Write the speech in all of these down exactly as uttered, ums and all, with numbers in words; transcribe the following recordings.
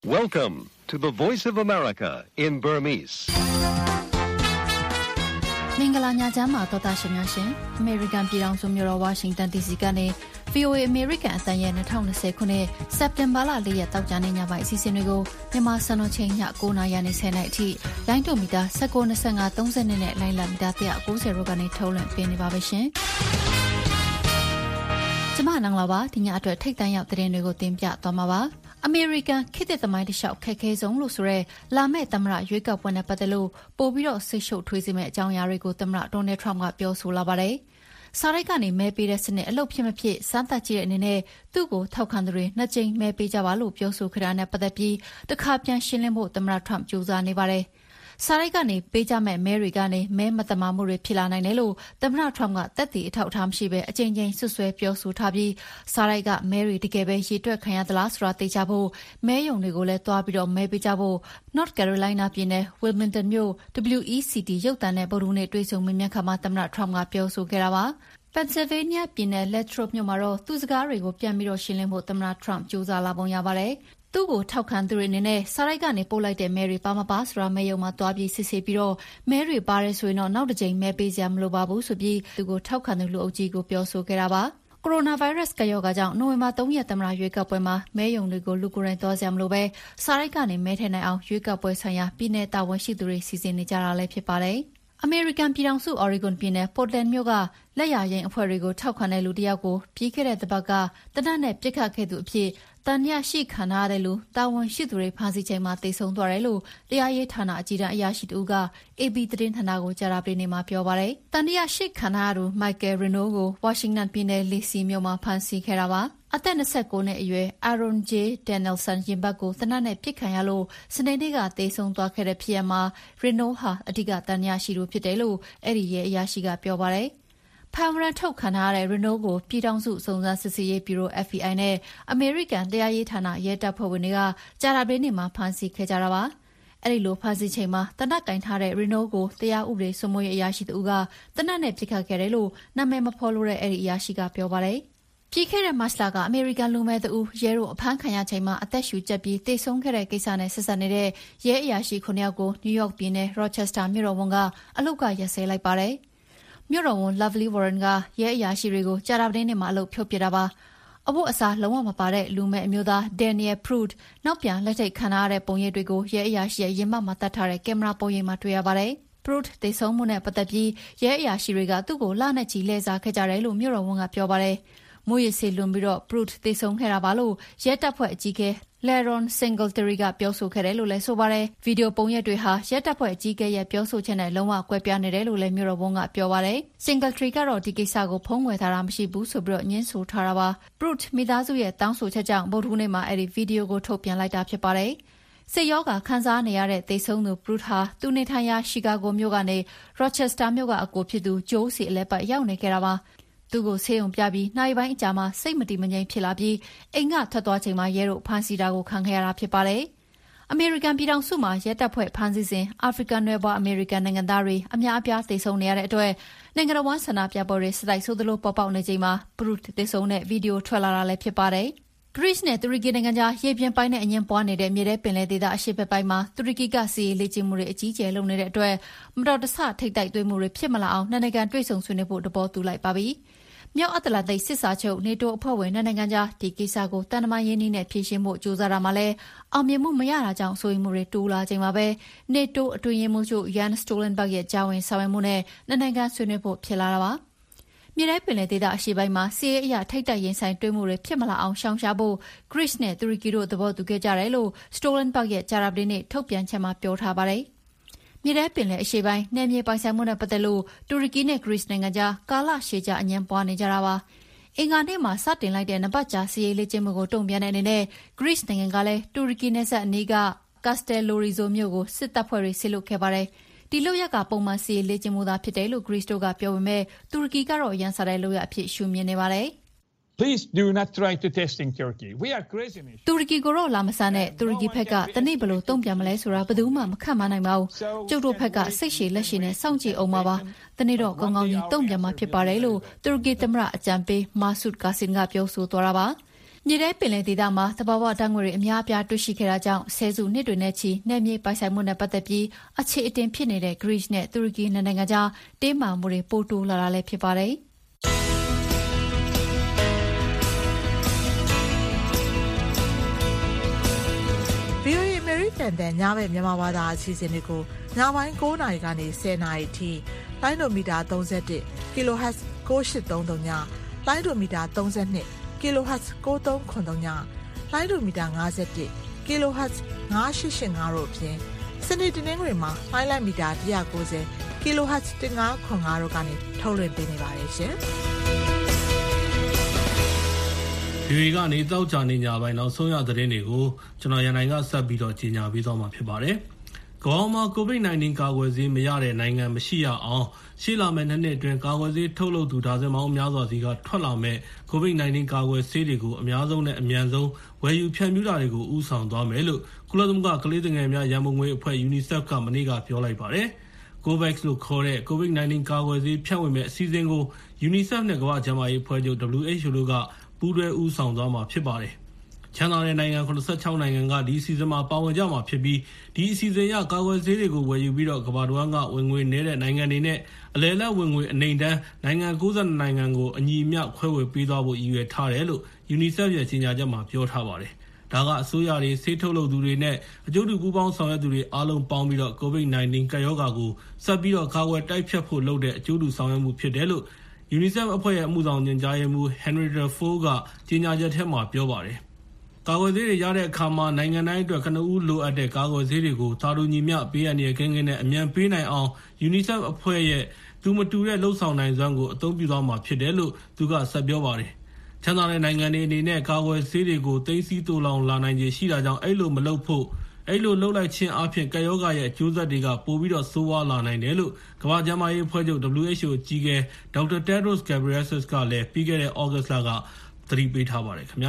Welcome to the Voice of America in Burmese. မင်္ဂလာညချမ်းပါတော်တာရှင်များရှင်အမေရိကန်ပြည်ထောင်စုမြို့တော်ဝါရှင်တန် ဒီ စီ ကနေ ဗီ အို အေ အမေရိကန်အသံရဲ့twenty twentyခုနှစ်စက်တင်ဘာလfourရက်တောက်ကြနေ့ညပိုင်းအစီအစဉ်တွေကိုမြန်မာစံတော်ချိန်ညnineနာရီနဲ့tenနာရီအထိလိုင်းတူမီတာnineteen twenty-five thirtyနဲ့လိုင်းလံမီတာone ninetyတို့ကနေထုတ်လွှင့်ပေးနေပါပဲရှင်ကျမနန်းလာပါဒီညအတွက်ထိတ်တန့်ရောက်သတင်းတွေကိုတင်ပြသွားမှာပါအမေရိကန်ခေတ်သစ်သမိုင်းတစ်လျှောက်ခက်ခဲဆုံးလို့ဆိုရဲလာမယ့်သမ္မတရွေးကောက်ပွဲနဲ့ပတ်သက်လို့ပို့ပြီးတော့ဆိတ်ရှုပ်ထွေးစေမယ့်အကြောင်းအရာတွေကိုသမ္မတဒေါ်နယ်ထရမ့်ကပြောဆိုလာပါတယ်။စာရိုက်ကနေမဲပေးတဲ့စနစ်အလုပ်ဖြစ်မဖြစ်စမ်းသပ်ကြည့်တဲ့အနေနဲ့သူ့ကိုထောက်ခံသူတွေနှစ်ကြိမ်မဲပေးကြပါလို့ပြောဆိုခဲ့တာနဲ့ပတ်သက်ပြီးတခါပြန်ရှင်းလင်းဖို့သမ္မတထရမ့်ကြိုးစားနေပါတယ်။စာရိုက်ကနေပေးကြမဲ့မဲတွေကနေမဲမတမာမှုတွေဖြစ်လာနိုင်တယ်လို့သမ္မတထရမ့်ကသက်သေအထောက်အထားမရှိဘဲအကြိမ်ကြိမ်ဆွဆွဲပြောဆိုထားပြီးစာရိုက်ကမဲတွေတကယ်ပဲရေတွက်ခံရသလားဆိုတာသိကြဖို့မဲရုံတွေကိုလည်းတွားပြီးတော့မဲပေးကြဖို့ North Carolina ပြည်နယ် Wilmington မြို့ W E C T ရုပ်သံနဲ့ဗုဒ္ဓဟူးနေ့တွေ့ဆုံမေးမြန်းခါမှာသမ္မတထရမ့်ကပြောဆိုခဲ့တာပါ။ Pennsylvania ပြည်နယ် Latrobe မြို့မှာတော့သူ့စကားတွေကိုပြန်ပြီးတော့ရှင်းလင်းဖို့သမ္မတထရမ့်ကြိုးစားလာပုံရပါတယ်။သူ့ကိုထောက်ခံသူတွေအနေနဲ့စာရိုက်ကနေပို့လိုက်တဲ့မဲတွေပါမပါဆိုတာမဲရုံမှာတွားပြီးစစ်ဆေးပြီးတော့မဲတွေပါတယ်ဆိုရင်တော့နောက်တစ်ကြိမ်မဲပေးစရာမလိုပါဘူးဆိုပြီးသူကိုထောက်ခံသူလူအုပ်ကြီးကိုပြောဆိုခဲ့တာပါ။ကိုရိုနာဗိုင်းရပ်စ်ကပ်ရောဂါကြောင့်နိုဝင်ဘာthreeရက်သမ္မတရွေးကောက်ပွဲမှာမဲရုံတွေကိုလူကိုယ်တိုင်သွားစရာမလိုပဲစာရိုက်ကနေမဲထည့်နိုင်အောင်ရွေးကောက်ပွဲဆိုင်ရာပြည်내တာဝန်ရှိသူတွေစီစဉ်နေကြတာလည်းဖြစ်ပါတယ်။အမေရိကန်ပြည်ထောင်စု Oregon ပြည်နယ် Portland မြို့ကလက်ရရင်အဖွဲ့တွေကိုထောက်ခံတဲ့လူတစ်ယောက်ကိုပြီးခဲ့တဲ့တစ်ပတ်ကတနက်နဲ့ပြစ်ခတ်ခဲ့သူအဖြစ်တန်ရရှိခံရတဲ့လူတာဝန်ရှိသူတွေဖမ်းဆီးချိန်မှာတိတ်ဆုံးသွားတယ်လို့တရားရေးဌာနအကြီးတန်းအရာရှိတူက A B သတင်းဌာနကိုကြာသပတေးနေ့မှာပြောပါတယ်။တန်ရရှိခံရသူ Michael Reno ကိုဝါရှင်တန်ပြည်နယ် Lacey မြို့မှာဖမ်းဆီးခဲ့တာပါ။အသက်twenty-nineနှစ်အရွယ် Aaron J Danielson ရင်ဘတ်ကိုတနက်နဲ့ပြစ်ခံရလို့စနေနေ့ကတိတ်ဆုံးသွားခဲ့တဲ့ဖြစ်ရပ်မှာ Reno ဟာအဓိကတန်ရရှိသူဖြစ်တယ်လို့အဲ့ဒီရဲ့အရာရှိကပြောပါတယ်။ဖမ်းဝရမ်းထုတ်ခံထားရတဲ့ Reno ကိုပြည်ထောင်စုစုံစမ်းစစ်ဆေးရေးဗျူရို F B I နဲ့အမေရိကန်တရားရေးဌာနရဲတပ်ဖွဲ့ဝင်တွေကကြာသပတေးနေ့မှာဖမ်းဆီးခဲ့ကြတာပါ။အဲဒီလိုဖမ်းဆီးချိန်မှာတနက်ကင်ထားတဲ့ Reno ကိုတရားဥပဒေစိုးမိုးရေးအရာရှိတူကတနက်နဲ့ပြစ်ခတ်ခဲ့တယ်လို့နာမည်မဖော်လို့တဲ့အဲဒီအရာရှိကပြောပါတယ်။ပြီးခဲ့တဲ့မတ်လကအမေရိကန်လူမဲတူရဲတို့အဖမ်းခံရချိန်မှာအသက်ရှူကျပ်ပြီးတိတ်ဆုံးခဲ့တဲ့ကိစ္စနဲ့ဆက်စပ်နေတဲ့ရဲအရာရှိခုနှစ်ယောက်ကို New York ပြည်နယ် Rochester မြို့တော်ဝန်ကအလုပ်ကရပ်စဲလိုက်ပါတယ်။မြို့တော်ဝန် Lovely Warren ကရဲအရာရှိတွေကိုကြာသပတေးနေ့မှာအလုပ်ဖြုတ်ပစ်တာပါအဖို့အစားလုံးဝမပါတဲ့လူမဲ့အမျိုးသား Daniel Pruitt နောက်ပြန်လက်ထိတ်ခံရတဲ့ပုံရိပ်တွေကိုရဲအရာရှိရဲ့ရင်မမှာတတ်ထားတဲ့ကင်မရာပုံရိပ်မှာတွေ့ရပါတယ်။ Pruitt တိတ်ဆုံးမှုနဲ့ပတ်သက်ပြီးရဲအရာရှိတွေကသူ့ကိုလနဲ့ချီလဲစားခဲ့ကြတယ်လို့မြို့တော်ဝန်ကပြောပါတယ်။မိုးရေစေလွန်ပြီးတော့ Pruitt တိတ်ဆုံးခဲ့တာပါလို့ရဲတပ်ဖွဲ့အကြီးအကဲLeron Singletary ကပြောဆိုခဲ့တယ်လို့လည်းဆိုပါတယ်။ဗီဒီယိုပုံရိပ်တွေဟာရဲတပ်ဖွဲ့အကြီးအကဲရဲ့ပြောဆိုချက်နဲ့လုံးဝကွဲပြားနေတယ်လို့လည်းမြို့တော်ဝန်ကပြောပါတယ်။ Singletary ကတော့ဒီကိစ္စကိုဖုံးကွယ်ထားတာမရှိဘူးဆိုပြီးတော့ညှင်းဆိုထားတာပါ။ Pruitt မိသားစုရဲ့တောင်းဆိုချက်ကြောင့်ဗုဒ္ဓဟူးနေ့မှာအဲ့ဒီဗီဒီယိုကိုထုတ်ပြန်လိုက်တာဖြစ်ပါတယ်။စိတ်ရောဂါခံစားနေရတဲ့သေဆုံးသူ Pruitt ဟာသူနေထိုင်ရာရှီကာဂိုမြို့ကနေ Rochester မြို့ကအကိုဖြစ်သူ Joe စီအလဲပတ်ရောက်နေခဲ့တာပါ။သူ့ကိုဆေးရုံပြပြီးနိုင်ပိုင်းအကြာမှာစိတ်မတည်မငြိမ်ဖြစ်လာပြီးအိမ်ကထွက်သွားချိန်မှာရဲတို့ဖမ်းဆီးတာကိုခံခဲ့ရတာဖြစ်ပါတယ်။အမေရိကန်ပြည်ထောင်စုမှာရဲတပ်ဖွဲ့ဖမ်းဆီးစဉ်အာဖရိကန်နွယ်ဖွားအမေရိကန်နိုင်ငံသားတွေအများအပြားသေဆုံးနေရတဲ့အတွက်နိုင်ငံတော်ဝန်ဆန္ဒပြပွဲတွေစတိုက်ဆိုသလိုပေါ်ပေါက်နေချိန်မှာ Pruitt သေဆုံးတဲ့ဗီဒီယိုထွက်လာတာလည်းဖြစ်ပါတယ်။ Greece နဲ့တူရကီနိုင်ငံကြားရေပြင်ပိုင်းနဲ့အငင်းပွားနေတဲ့မြေထဲပင်လယ်ဒေသအရှေ့ဘက်ပိုင်းမှာတူရကီကစီရေးလေ့ကျင့်မှုတွေအကြီးအကျယ်လုပ်နေတဲ့အတွက်မတော်တဆထိပ်တိုက်တွေ့မှုတွေဖြစ်မလာအောင်နှစ်နိုင်ငံတွေ့ဆုံဆွေးနွေးဖို့သဘောတူလိုက်ပါပြီ။မြောက်အတ္တလန္တိတ်စစ်စာချုပ်နေတိုအဖွဲ့ဝင်နှစ်နိုင်ငံကြားဒီကိစ္စကိုတန်တမာရင်းနှီးနဲ့ဖြေရှင်းဖို့ကြိုးစားတာမှာလည်းအောင်မြင်မှုမရတာကြောင့်ဆိုရင်မှုတွေတိုးလာချိန်မှာပဲနေတိုအတွင်းရေးမှူးချုပ် Jens Stoltenberg ရဲ့ကြားဝင်ဆောင်ရွက်မှုနဲ့နှစ်နိုင်ငံဆွေးနွေးဖို့ဖြစ်လာတာပါ။မြေထဲပင်လယ်ဒေသအရှေ့ပိုင်းမှာစီးရဲအရာထိပ်တိုက်ရင်ဆိုင်တွေ့မှုတွေဖြစ်မလာအောင်ရှောင်ရှားဖို့ Greece နဲ့တူရကီတို့သဘောတူခဲ့ကြတယ်လို့ Stoltenberg ရဲ့ကြာသပတေးနေ့ထုတ်ပြန်ချက်မှာပြောထားပါတယ်။မြေထဲပင်လယ်အရှေ့ပိုင်းနယ်မြေပိုင်ဆိုင်မှုနဲ့ပတ်သက်လို့တူရကီနဲ့ Greece နိုင်ငံကြားကာလရှည်ကြာအငြင်းပွားနေကြတာပါ။အင်္ဂါနေ့မှာစတင်လိုက်တဲ့နပတ်ကြာစီးရေးလေ့ကျင့်မှုကိုတုံ့ပြန်တဲ့အနေနဲ့ Greece နိုင်ငံကလည်းတူရကီနယ်စပ်အနီးက Castellorizo မြို့ကိုစစ်တပ်ဖွဲ့တွေဆစ်လွတ်ခဲ့ပါတယ်။ဒီလုပ်ရကပုံမှန်စီးရေးလေ့ကျင့်မှုသာဖြစ်တယ်လို့ Greece တို့ကပြောပေမဲ့တူရကီကတော့ရန်စားတဲ့လုပ်ရအဖြစ်ရှုမြင်နေပါတယ်။ Please do not try to testing Turkey. We are crazy. တူရကီကိုတော့လာမစမ်းနဲ့တူရကီဘက်ကတနေ့ဘလို့တုံ့ပြန်မလဲဆိုတာဘယ်သူမှမခန့်မှန်းနိုင်ပါဘူး။ကျုပ်တို့ဘက်ကစိတ်ရှည်လက်ရှည်နဲ့စောင့်ကြည့်အောင်ပါပါ။တနေ့တော့ကောင်းကောင်းကြီးတုံ့ပြန်မှာဖြစ်ပါတယ်လို့တူရကီသမ္မတအကြံပေးမာဆုဒ်ကာဆင်ကပြောဆိုသွားတာပါ။မြေထဲပင်လယ်ဒေသမှာသဘာဝဓာတ်ငွေ့တွေအများအပြားတွေ့ရှိခဲ့တာကြောင့်ဆယ်စုနှစ်တွေနဲ့ချီနယ်မြေပိုင်ဆိုင်မှုနဲ့ပတ်သက်ပြီးအခြေအတင်ဖြစ်နေတဲ့ Greece နဲ့တူရကီနိုင်ငံကြားတင်းမာမှုတွေပိုတိုးလာတာလည်းဖြစ်ပါတယ်။ဗွီအိုအေ American တန်ညဘက်မြန်မာဘာသာအစီအစဉ်တွေကိုညပိုင်း၉နာရီကနေ၁၀နာရီအထိလိုင်းဒိုမီတာ၃၁ kilohertz ၉၈၃၃ညလိုင်းဒိုမီတာ၃၂ kilohertz ၉၃၇၃ညလိုင်းဒိုမီတာ၅၁ kilohertz ၅၈၈၅တို့အပြင်စနေတနင်္ဂနွေမှာလိုင်းလိုက်မီတာ၁၉၀ kilohertz ၁၅၇၅တို့ကနေထုတ်လွှင့်ပေးနေပါတယ်ရှင်။ဒီကနေတောက်ကြနေညပိုင်းနောက်ဆုံးရသတင်းတွေကိုကျွန်တော်ရန်နိုင်ကဆက်ပြီးတော့ကြီးညာပေးသွားမှာဖြစ်ပါတယ်။ကမ္ဘာမှာ ကိုဗစ်၁၉ ကာကွယ်ဆေးမရတဲ့နိုင်ငံမရှိရအောင်ရှေ့လာမယ့်နှစ်နှစ်အတွင်းကာကွယ်ဆေးထုတ်လုပ်သူဒါဇင်ပေါင်းများစွာစီကထွက်လာမဲ့ကိုဗစ်၁၉ ကာကွယ်ဆေးတွေကိုအများဆုံးနဲ့အမြန်ဆုံးဝယ်ယူဖြန့်ဖြူးတာတွေကိုဥဆောင်သွားမယ်လို့ကုလသမဂ္ဂကလေးသူငယ်များရန်ပုံငွေအဖွဲ့ UNICEF ကမနေ့ကပြောလိုက်ပါတယ်။ COVAX လို့ခေါ်တဲ့ကိုဗစ်၁၉ ကာကွယ်ဆေးဖြန့်ဝေမဲ့အစီအစဉ်ကို UNICEF နဲ့ကမ္ဘာ့ကျန်းမာရေးအဖွဲ့ချုပ် W H O တို့ကပူးတွဲဦးဆောင်သွားမှာဖြစ်ပါတယ်။ချမ်းသာတဲ့နိုင်ငံ၇၆နိုင်ငံကဒီအစီအစဉ်မှာပါဝင်ကြမှာဖြစ်ပြီးဒီအစီအစဉ်အရကာကွယ်ဆေးတွေကိုဝယ်ယူပြီးတော့ကမ္ဘာ့တဝန်းကဝင်ငွေနေတဲ့နိုင်ငံတွေနဲ့အလယ်လက်ဝင်ငွေအနေတန်းနိုင်ငံ၉၂နိုင်ငံကိုအညီအမျှခွဲဝေပေးသွားဖို့ရည်ရွယ်ထားတယ်လို့ UNICEF ရဲ့ကြေညာချက်မှာပြောထားပါတယ်။ဒါကအစိုးရတွေဆေးထုတ်လုပ်သူတွေနဲ့အကျိုးတူပူးပေါင်းဆောင်ရွက်သူတွေအားလုံးပေါင်းပြီးတော့ကိုဗစ်၁၉ ကပ်ရောဂါကိုဆက်ပြီးတော့ကာကွယ်တိုက်ဖျက်ဖို့လုပ်တဲ့အကျိုးတူဆောင်ရွက်မှုဖြစ်တယ်လို့UNICEF အဖွဲ့ရဲ့အမှုဆောင်ညွှန်ကြားရေးမှူး Henrietta Fore ကကြေညာချက်ထဲမှာပြောပါတယ်။ကာကွယ်ဆေးတွေရတဲ့အခါမှာနိုင်ငံတိုင်းအတွက်ကနဦးလိုအပ်တဲ့ကာကွယ်ဆေးတွေကိုသာတူညီမျှပေးအပ်နေကင်းကင်းနဲ့အမြန်ပေးနိုင်အောင် UNICEF အဖွဲ့ရဲ့သူမတူတဲ့လှုပ်ဆောင်နိုင်စွမ်းကိုအသုံးပြုသွားမှာဖြစ်တယ်လို့သူကဆက်ပြောပါတယ်။ချမ်းသာတဲ့နိုင်ငံတွေအနေနဲ့ကာကွယ်ဆေးတွေကိုသိသိတူလောင်လာနိုင်ခြေရှိတာကြောင့်အဲ့လိုမလုပ်ဖို့အဲ့လိုလှုပ်လိုက်ခြင်းအပြင်ကရောဂါရဲ့အကျိုးဆက်တွေကပိုပြီးတော့ဆိုးဝါးလာနိုင်တယ်လို့ကမ္ဘာ့ကျန်းမာရေးအဖွဲ့ချုပ် W H O အကြီးအကဲ ဒေါက်တာ Tedros Ghebreyesus ကလည်းပြီးခဲ့တဲ့ August လကသတိပေးထားပါတယ်ခင်ဗျာ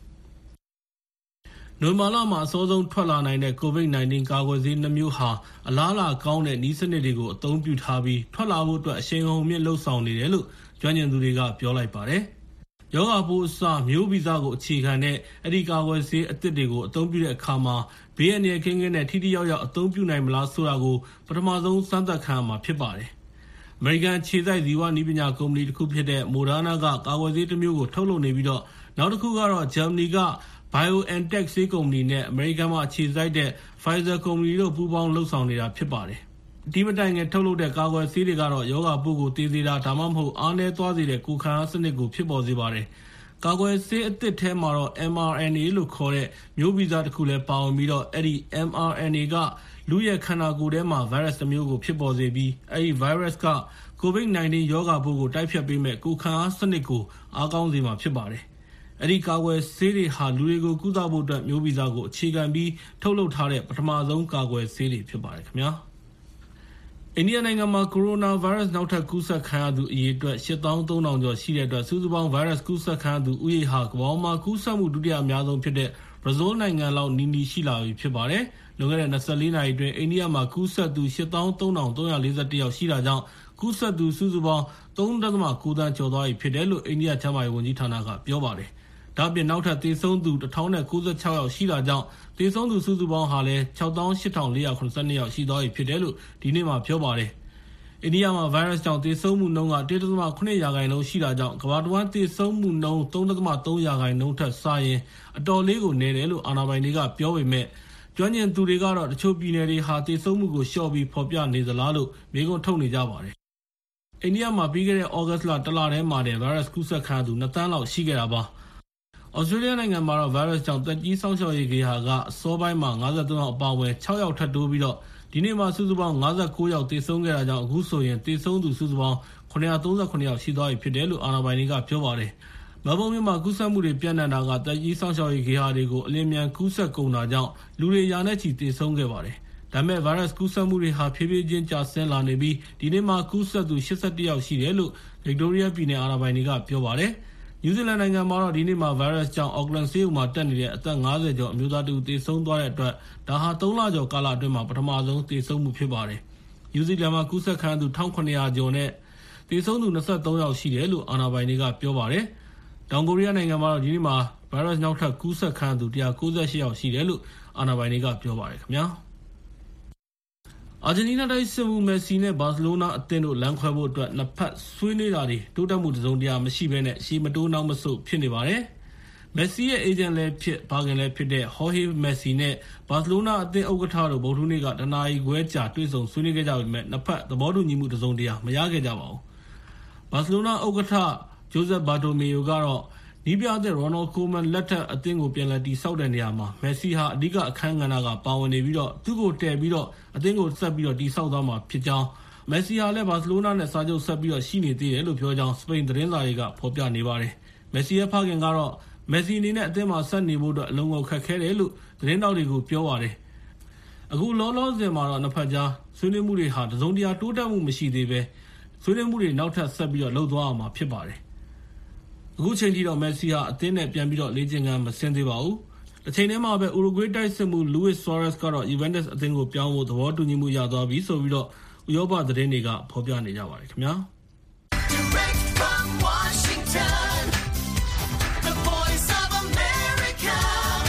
။နိုဝင်ဘာလမှာအစောဆုံးထွက်လာနိုင်တဲ့ကိုဗစ်၁၉ ကာကွယ်ဆေးနှမျိုးဟာအလားအလာကောင်းတဲ့နည်းစနစ်တွေကိုအသုံးပြုထားပြီးထွက်လာဖို့အတွက်အရှိန်အဟုန်မြင့်လှုပ်ဆောင်နေတယ်လို့ကျွမ်းကျင်သူတွေကပြောလိုက်ပါတယ်။ရောဂါပိုးအစမျိုးဗီဇကိုအခြေခံတဲ့အဲ့ဒီကာကွယ်ဆေးအသစ်တွေကိုအသုံးပြုတဲ့အခါမှာဘေးအန္တရာယ်ကင်းကင်းနဲ့ထိထိရောက်ရောက်အသုံးပြုနိုင်မလားဆိုတာကိုပထမဆုံးစမ်းသပ်ခံရမှာဖြစ်ပါတယ်။ American ခြေစိုက်ဇီဝနည်းပညာကုမ္ပဏီတစ်ခုဖြစ်တဲ့ Moderna ကကာကွယ်ဆေးတစ်မျိုးကိုထုတ်လုပ်နေပြီးတော့နောက်တစ်ခုကတော့ Germany က BioNTech ဆေးကုမ္ပဏီနဲ့ American မှာခြေစိုက်တဲ့ Pfizer ကုမ္ပဏီတို့ပူးပေါင်းလုပ်ဆောင်နေတာဖြစ်ပါတယ်။ဒီမတိုင်ခင်ထုတ်လုပ်တဲ့ကာကွယ်ဆေးတွေကတော့ရောဂါပိုးကိုတည်စေတာဒါမှမဟုတ်အားနည်းသွားစေတဲ့ကိုယ်ခံအားစနစ်ကိုဖြစ်ပေါ်စေပါတယ်။ကာကွယ်ဆေးအသစ်ထဲမှာတော့ M R N A လို့ခေါ်တဲ့မျိုးဗီဇတစ်ခုလည်းပါဝင်ပြီးတော့အဲ့ဒီ M R N A ကလူရဲ့ခန္ဓာကိုယ်ထဲမှာ virus တစ်မျိုးကိုဖြစ်ပေါ်စေပြီးအဲ့ဒီ virus ကကိုဗစ်၁၉ ရောဂါပိုးကိုတိုက်ဖျက်ပေးမဲ့ကိုယ်ခံအားစနစ်ကိုအားကောင်းစေမှာဖြစ်ပါတယ်။အဲ့ဒီကာကွယ်ဆေးတွေဟာလူတွေကိုကုသဖို့အတွက်မျိုးဗီဇကိုအခြေခံပြီးထုတ်လုပ်ထားတဲ့ပထမဆုံးကာကွယ်ဆေးတွေဖြစ်ပါတယ်ခင်ဗျာ။အိန္ဒိယနိုင်ငံမှာကိုရိုနာဗိုင်းရပ်စ်နောက်ထပ်ကူးစက်ခံရသူအရေအတွက်၈သောင်းသုံးထောင်ကျော်ရှိတဲ့အတွက်စုစုပေါင်းဗိုင်းရပ်စ်ကူးစက်ခံရသူဦးရေဟာကမ္ဘာမှာကူးစက်မှုဒုတိယအများဆုံးဖြစ်တဲ့ဘရာဇီးနိုင်ငံလောက်နီးနီးရှိလာပြီဖြစ်ပါတယ်။လွန်ခဲ့တဲ့၂၄နာရီအတွင်းအိန္ဒိယမှာကူးစက်သူ၈သောင်းသုံးထောင်သုံးရာ၄၁ယောက်ရှိတာကြောင့်ကူးစက်သူစုစုပေါင်း၃.၉ သန်းကျော်သွားပြီဖြစ်တယ်လို့အိန္ဒိယကျန်းမာရေးဝန်ကြီးဌာနကပြောပါတယ်။ဒါ့အပြင်နောက်ထပ်သေဆုံးသူတစ်ထောင်၉၆ယောက်ရှိတာကြောင့်သေဆုံးသူစုစုပေါင်းဟာလည်း၆သောင်း၈ထောင်၄ရာ၇၂ယောက်ရှိသွားပြီဖြစ်တယ်လို့ဒီနေ့မှာပြောပါတယ်။အိန္ဒိယမှာဗိုင်းရပ်စ်ကြောင့်သေဆုံးမှုနှုန်းက၁.၇ ရာခိုင်နှုန်းရှိတာကြောင့်ကမ္ဘာတဝန်းသေဆုံးမှုနှုန်း၃.၃ ရာခိုင်နှုန်းထက်စာရင်အတော်လေးကိုနည်းတယ်လို့အာဏာပိုင်တွေကပြောပေမဲ့ကျွမ်းကျင်သူတွေကတော့တချို့ပြည်နယ်တွေဟာသေဆုံးမှုကိုလျှော့ပြီးဖော်ပြနေသလားလို့မေးခွန်းထုတ်နေကြပါတယ်။အိန္ဒိယမှာပြီးခဲ့တဲ့ August လတစ်လထဲမှာတည်းဗိုင်းရပ်စ်ကူးစက်ခံရသူ၂သန်းလောက်ရှိခဲ့တာပါ။ဩစတြေးလျနိုင်ငံမှာတော့ဗိုင်းရပ်စ်ကြောင့်သက်ကြီးစောင့်ရှောက်ရေးဂေဟာကအစောပိုင်းမှာ၅၃ယောက်အပါအဝင်၆ယောက်ထပ်တိုးပြီးတော့ဒီနေ့မှာစုစုပေါင်း၅၉ယောက်သေဆုံးခဲ့တာကြောင့်အခုဆိုရင်သေဆုံးသူစုစုပေါင်း၇၃၇ယောက်ရှိသွားပြီဖြစ်တယ်လို့အာဏာပိုင်တွေကပြောပါတယ်။မဲလ်ဘုန်းမြို့မှာကူးစက်မှုတွေပြန့်နှံ့တာကသက်ကြီးစောင့်ရှောက်ရေးဂေဟာတွေကိုအလင်းမြန်ကူးစက်ကုန်တာကြောင့်လူတွေရာနဲ့ချီသေဆုံးခဲ့ပါတယ်။ဒါပေမဲ့ဗိုင်းရပ်စ်ကူးစက်မှုတွေဟာဖြည်းဖြည်းချင်းကျဆင်းလာနေပြီးဒီနေ့မှာကူးစက်သူ၈၁ယောက်ရှိတယ်လို့ဗစ်တိုးရီးယားပြည်နယ်အာဏာပိုင်တွေကပြောပါတယ်။နယူးဇီလန်နိုင်ငံမှာတော့ဒီနေ့မှာဗိုင်းရပ်စ်ကြောင့်အော့ကလန်ဆေးရုံမှာတက်နေတဲ့အသက်၅၀ကျော်အမျိုးသားတဦးသေဆုံးသွားတဲ့အတွက်ဒါဟာ၃လကျော်ကာလအတွင်းမှာပထမဆုံးသေဆုံးမှုဖြစ်ပါတယ်။နယူးဇီလန်မှာကူးစက်ခံရသူ၁၇၀၀ကျော်နဲ့သေဆုံးသူ၂၃ယောက်ရှိတယ်လို့အာဏာပိုင်တွေကပြောပါတယ်။တောင်ကိုရီးယားနိုင်ငံမှာတော့ဒီနေ့မှာဗိုင်းရပ်စ်နောက်ထပ်ကူးစက်ခံရသူone hundred ninety-eightယောက်ရှိတယ်လို့အာဏာပိုင်တွေကပြောပါတယ်ခင်ဗျာအာဂျင်တီးနားတိုက်စစ်မှုမက်ဆီနဲ့ဘာစီလိုနာအသင်းတို့လမ်းခွဲဖို့အတွက်နှစ်ဖက်ဆွေးနွေးတာတွေတိုးတက်မှုတစုံတရာမရှိဘဲနဲ့ရှေ့မတိုးနောက်မဆုတ်ဖြစ်နေပါတယ်မက်ဆီရဲ့အေဂျင့်လည်းဖြစ်ဘာဂင်လည်းဖြစ်တဲ့ဟော်ဟေးမက်ဆီနဲ့ဘာစီလိုနာအသင်းဥက္ကဋ္ဌတို့ဗုဒ္ဓဟူးနေ့ကတနာရီခွဲကြာတွေ့ဆုံဆွေးနွေးခဲ့ကြပေမဲ့နှစ်ဖက်သဘောတူညီမှုတစုံတရာမရခဲ့ကြပါဘူးဘာစီလိုနာဥက္ကဋ္ဌဂျိုဇက်ဘာတိုမီယိုကတော့နီးပြတဲ့ရိုနယ်ကိုမန်လက်ထက်အသင်းကိုပြန်လည်တည်ဆောက်တဲ့နေရာမှာမက်ဆီဟာအဓိကအခန်းကဏ္ဍကပါဝင်နေပြီးတော့သူ့ကိုတည်ပြီးတော့အသင်းကိုဆက်ပြီးတော့တည်ဆောက်သွားမှာဖြစ်ကြောင်းမက်ဆီဟာလည်းဘာစီလိုနာနဲ့စာချုပ်ဆက်ပြီးတော့ရှိနေသေးတယ်လို့ပြောကြောင်းစပိန်သတင်းစာတွေကဖော်ပြနေပါတယ်မက်ဆီရဲ့ဖခင်ကတော့မက်ဆီအနေနဲ့အသင်းမှာဆက်နေဖို့အတွက်အလုံးစုံခက်ခဲတယ်လို့သတင်းတောက်တွေကိုပြောပါတယ်အခုလောလောဆယ်မှာတော့နှစ်ဖက်ကြားဆွေးနွေးမှုတွေဟာတစုံတရာတိုးတက်မှုမရှိသေးပဲဆွေးနွေးမှုတွေနောက်ထပ်ဆက်ပြီးတော့လှုပ်သွားအောင်မှာဖြစ်ပါတယ်အခုချိန်ထိတော့မက်ဆီဟာအသင်းနဲ့ပြန်ပြီးတော့လေ့ကျင့်ခန်းမဆင်းသေးပါဘူး။တစ်ချိန်တည်းမှာပဲဥရုဂွေးတိုက်စစ်မှုလူးဝစ်ဆွာရက်စ်ကတော့ Juventus အသင်းကိုပြောင်းဖို့သဘောတူညီမှုရသွားပြီဆိုပြီးတော့ဥရောပသတင်းတွေကဖော်ပြနေကြပါတယ်ခင်ဗျာ။ Direct from Washington, the voice of America,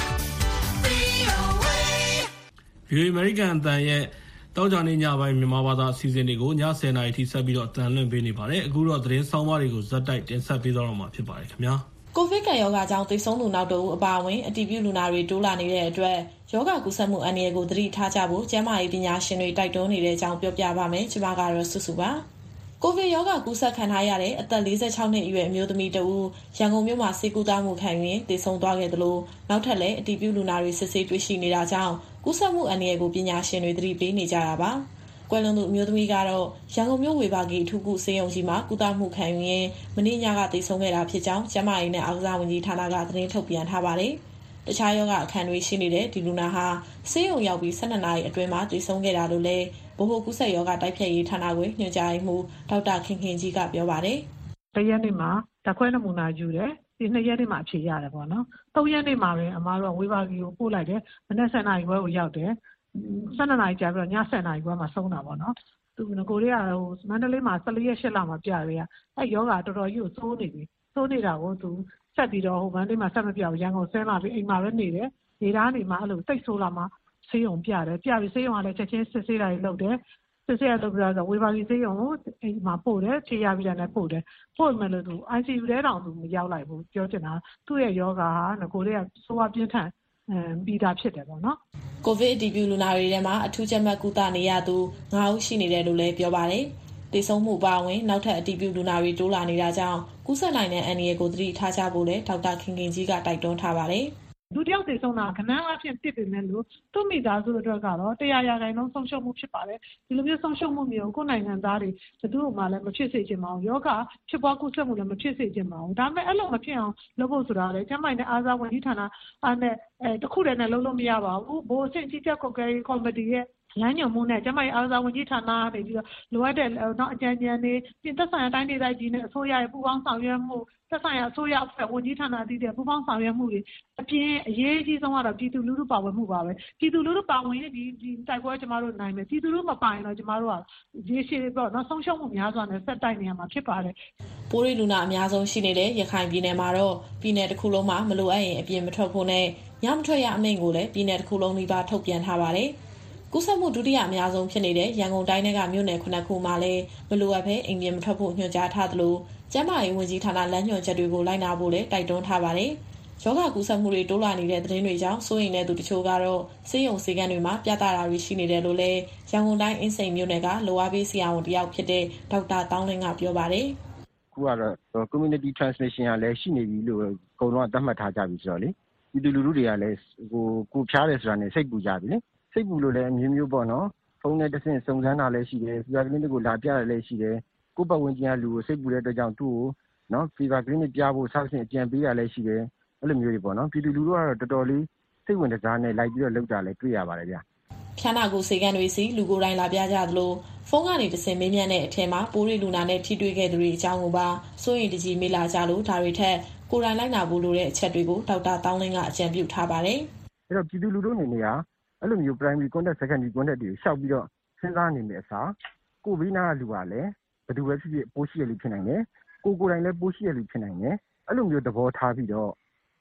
V O A ဗီအိုအေ American အသံရဲ့တောက်ကြနေညပိုင်းမြန်မာဘာသာအစီအစဉ်တွေကိုညtenနာရီထိဆက်ပြီးတော့အသံလွှင့်ပေးနေပါတယ်အခုတော့သတင်းဆောင်မတွေကိုဇက်တိုက်တင်ဆက်ပေးတော့မှာဖြစ်ပါတယ်ခင်ဗျာကိုဗစ်ကပ်ရောဂါကြောင့်သေဆုံးသူနောက်တူအပါအဝင်အတည်ပြုလူနာတွေတိုးလာနေတဲ့အတွက်ရောဂါကူးစက်မှုအန္တရာယ်ကိုသတိထားကြဖို့ကျန်းမာရေးပညာရှင်တွေတိုက်တွန်းနေတဲ့အကြောင်းပြောပြပါမယ်ကျွန်မကတော့စုစုပါကိုဗစ်ရောဂါကူးစက်ခံထားရတဲ့အသက်forty-sixနှစ်အရွယ်အမျိုးသမီးတဦးရန်ကုန်မြို့မှာဆေးကုသမှုခံယူသေဆုံးသွားခဲ့သလိုနောက်ထပ်လည်းအတည်ပြုလူနာတွေစစ်ဆေးတွေ့ရှိနေတာကြောင့်ကူးစက်မှုအန္တရာယ်ကိုပညာရှင်တွေသတိပေးနေကြတာပါကွယ်လွန်သူအမျိုးသမီးကတော့ရန်ကုန်မြို့ဝေဘာဂီအထူးကုဆေးရုံကြီးမှာကုသမှုခံယူရင်းမနေ့ညကသေဆုံးခဲ့တာဖြစ်ကြောင်းကျန်းမာရေးနဲ့အားကစားဝန်ကြီးဌာနကသတင်းထုတ်ပြန်ထားပါတယ်။တခြားရောဂါအခန်းတွေရှိနေတဲ့ဒီလူနာဟာဆေးရုံရောက်ပြီးtwelveနာရီအတွင်းမှာသေဆုံးခဲ့တာလို့လည်းဗဟိုကူးစက်ရောဂါတိုက်ဖျက်ရေးဌာနခွဲညွှန်ကြားရေးမှူးဒေါက်တာခင်ခင်ကြီးကပြောပါတယ်။တရက်နေ့မှာဓာတ်ခွဲနမူနာယူတယ်။ဒီနှစ်ရက်နေ့မှာအဖြေရတယ်ပေါ့နော်။သုံးရက်နေ့မှာပဲအမားတို့ဝေဘာဂီကိုပို့လိုက်တယ်။မနက်tenနာရီခွဲကိုရောက်တယ်။twelveနာရီကြာပြီးတော့ညtenနာရီခွဲမှာဆုံးတာပေါ့နော်သူငကိုတွေကဟိုမန္တလေးမှာfourteenရက်eightလမှာပြရရအဲယောဂါတော်တော်ကြီးကိုစိုးနေပြီစိုးနေတာကိုသူဆက်ပြီးတော့ဟိုမန္တလေးမှာဆက်မပြဘူးရန်ကုန်ဆင်းလာပြီးအိမ်မှာပဲနေတယ်နေသားနေမှာအဲ့လိုစိတ်ဆိုးလာမှဆေးရုံပြတယ်ပြပြီးဆေးရုံကလည်းချက်ချင်းစစ်ဆေးတာတွေလုပ်တယ်စစ်ဆေးရလုပ်ပြီးတော့ဝေဘာဂီဆေးရုံကိုအိမ်မှာပို့တယ်ဖြေရပြီးတာနဲ့ပို့တယ်ပို့မယ်လို့သူ I C U ထဲတောင်သူမရောက်လိုက်ဘူးပြောချင်တာသူ့ရဲ့ယောဂါဟာငကိုတွေကစိုးဝါပြင်းထန်ပြီးတာဖြစ်တယ်ပေါ့နော်ကိုဗစ်အတည်ပြုလူနာတွေထဲမှာအထူးကြပ်မတ်ကုသနေရသူnineဦးရှိနေတယ်လို့လည်းပြောပါတယ်။သေဆုံးမှုပါဝင်နောက်ထပ်အတည်ပြုလူနာတွေတိုးလာနေတာကြောင့်ကူးစက်နိုင်တဲ့အန္တရာယ်ကိုသတိထားကြဖို့လည်းဒေါက်တာခင်ခင်ကြီးကတိုက်တွန်းထားပါတယ်။လူတယောက်သေဆုံးတာခဏအဖြစ်တစ်ပေမဲ့လို့သူ့မိသားစုအတွက်ကတော့one hundredရာခိုင်နှုန်းဆုံးရှုံးမှုဖြစ်ပါတယ်ဒီလိုမျိုးဆုံးရှုံးမှုမျိုးကိုနိုင်ငံသားတွေဘယ်သူမှလည်းမဖြစ်စေချင်ပါဘူးယောဂဖြစ်ပွားကူးစက်မှုလည်းမဖြစ်စေချင်ပါဘူးဒါပေမဲ့အဲ့လိုမဖြစ်အောင်လုပ်ဖို့ဆိုတာလေကျန်းမာရေးနဲ့အားစားဝန်ကြီးဌာနအားနဲ့အဲတခုတည်းနဲ့လုပ်လို့မရပါဘူးဘိုးအဆင့်ကြီးကြပ်ကွန်ကရီကော်မတီရဲ့လမ်းညွှန်မှုနဲ့ကျန်းမာရေးအားကစားဝန်ကြီးဌာနကနေပြီးတော့လိုအပ်တဲ့နောက်အကြံဉာဏ်တွေပြင်သက်ဆိုင်ရာတိုင်းဒေသကြီးနဲ့အစိုးရရဲ့ပူးပေါင်းဆောင်ရွက်မှုသက်ဆိုင်ရာအစိုးရအဖွဲ့ဝန်ကြီးဌာနအသီးသီးပူးပေါင်းဆောင်ရွက်မှုတွေအပြင်အရေးကြီးဆုံးကတော့ပြည်သူလူထုပါဝင်မှုပါပဲပြည်သူလူထုပါဝင်ရင်ဒီဒီတိုက်ပွဲကျမတို့နိုင်မယ်ပြည်သူလူထုမပါရင်တော့ကျမတို့ကရေရှည်ပေါ့နော်ဆုံးရှုံးမှုများစွာနဲ့ဆက်တိုက်နေရမှာဖြစ်ပါတယ်ပိုးရိလူနာအများဆုံးရှိနေတဲ့ရခိုင်ပြည်နယ်မှာတော့ပြည်နယ်တစ်ခုလုံးမှာမလိုအပ်ရင်အပြင်မထွက်ဖို့နဲ့ညမထွက်ရအမိန့်ကိုလည်းပြည်နယ်တစ်ခုလုံးနှိပါထုတ်ပြန်ထားပါတယ်ကူးစက်မှုဒုတိယအများဆုံးဖြစ်နေတဲ့ရန်ကုန်တိုင်းကမြို့နယ်ခုမှာလည်းမလိုအပ်ဘဲအိမ်ပြင်မထွက်ဖို့ညွှန်ကြားထားသလိုကျန်းမာရေးဝန်ကြီးဌာနလမ်းညွှန်ချက်တွေကိုလိုက်နာဖို့လည်းတိုက်တွန်းထားပါတယ်။ရောဂါကူးစက်မှုတွေတိုးလာနေတဲ့သတင်းတွေကြောင့်စိုးရိမ်တဲ့သူတချို့ကတော့ဆေးရုံဆေးခန်းတွေမှာပြသတာတွေရှိနေတယ်လို့လည်းရန်ကုန်တိုင်းအင်းစိန်မြို့နယ်ကလိုအားပေးဆရာဝန်တယောက်ဖြစ်တဲ့ဒေါက်တာတောင်းလင်းကပြောပါတယ်။ခုကတော့ community transmission ကလည်းရှိနေပြီလို့အကုန်လုံးကသတ်မှတ်ထားကြပြီဆိုတော့လေပြည်သူလူထုတွေကလည်းဟိုကိုဖျားတယ်ဆိုတာနဲ့စိတ်ပူကြပြီလေစိတ်ပူလို့လည်းအမျိုးမျိုးပေါ့နော်ဖုန်းနဲ့တစ်ဆင့်စုံစမ်းတာလည်းရှိတယ် fever clinic ကိုလာပြတာလည်းရှိတယ်ကိုယ့်ပတ်ဝန်းကျင်ကလူကိုစိတ်ပူတဲ့အတွက်ကြောင့်သူ့ကိုနော် fever clinic ပြဖို့ဆောက်စဉ်အကြံပေးတာလည်းရှိတယ်အဲ့လိုမျိုးတွေပေါ့နော်ပြည်သူလူထုကတော့တော်တော်လေးစိတ်ဝင်စားနဲ့လိုက်ပြီးတော့လုပ်တာလည်းတွေ့ရပါတယ်ဗျာဖျားနာကိုစေကန်တွေစီလူကိုယ်တိုင်လာပြကြသလိုဖုန်းကနေတစ်ဆင့်မေးမြန်းတဲ့အထက်မှာပိုးရိလူနာနဲ့ထိတွေ့ခဲ့သူတွေအကြောင်းကိုပါစိုးရင်တကြီးမေးလာကြလို့ဒါတွေထက်ကိုယ်တိုင်လိုက်နာဖို့လိုတဲ့အချက်တွေကိုဒေါက်တာတောင်းလင်းကအကြံပြုထားပါတယ်အဲ့တော့ပြည်သူလူထုအနေနဲ့ကအဲ့လိုမျိုး primary contact secondary contact တွေရှောက်ပြီးတော့စဉ်းစားနေမယ့်အစားကိုဗစ်နာလူကလည်းဘယ်သူပဲဖြစ်ဖြစ်ပိုးရှိရလူဖြစ်နိုင်တယ်ကိုကိုယ်တိုင်လည်းပိုးရှိရလူဖြစ်နိုင်တယ်အဲ့လိုမျိုးသဘောထားပြီးတော့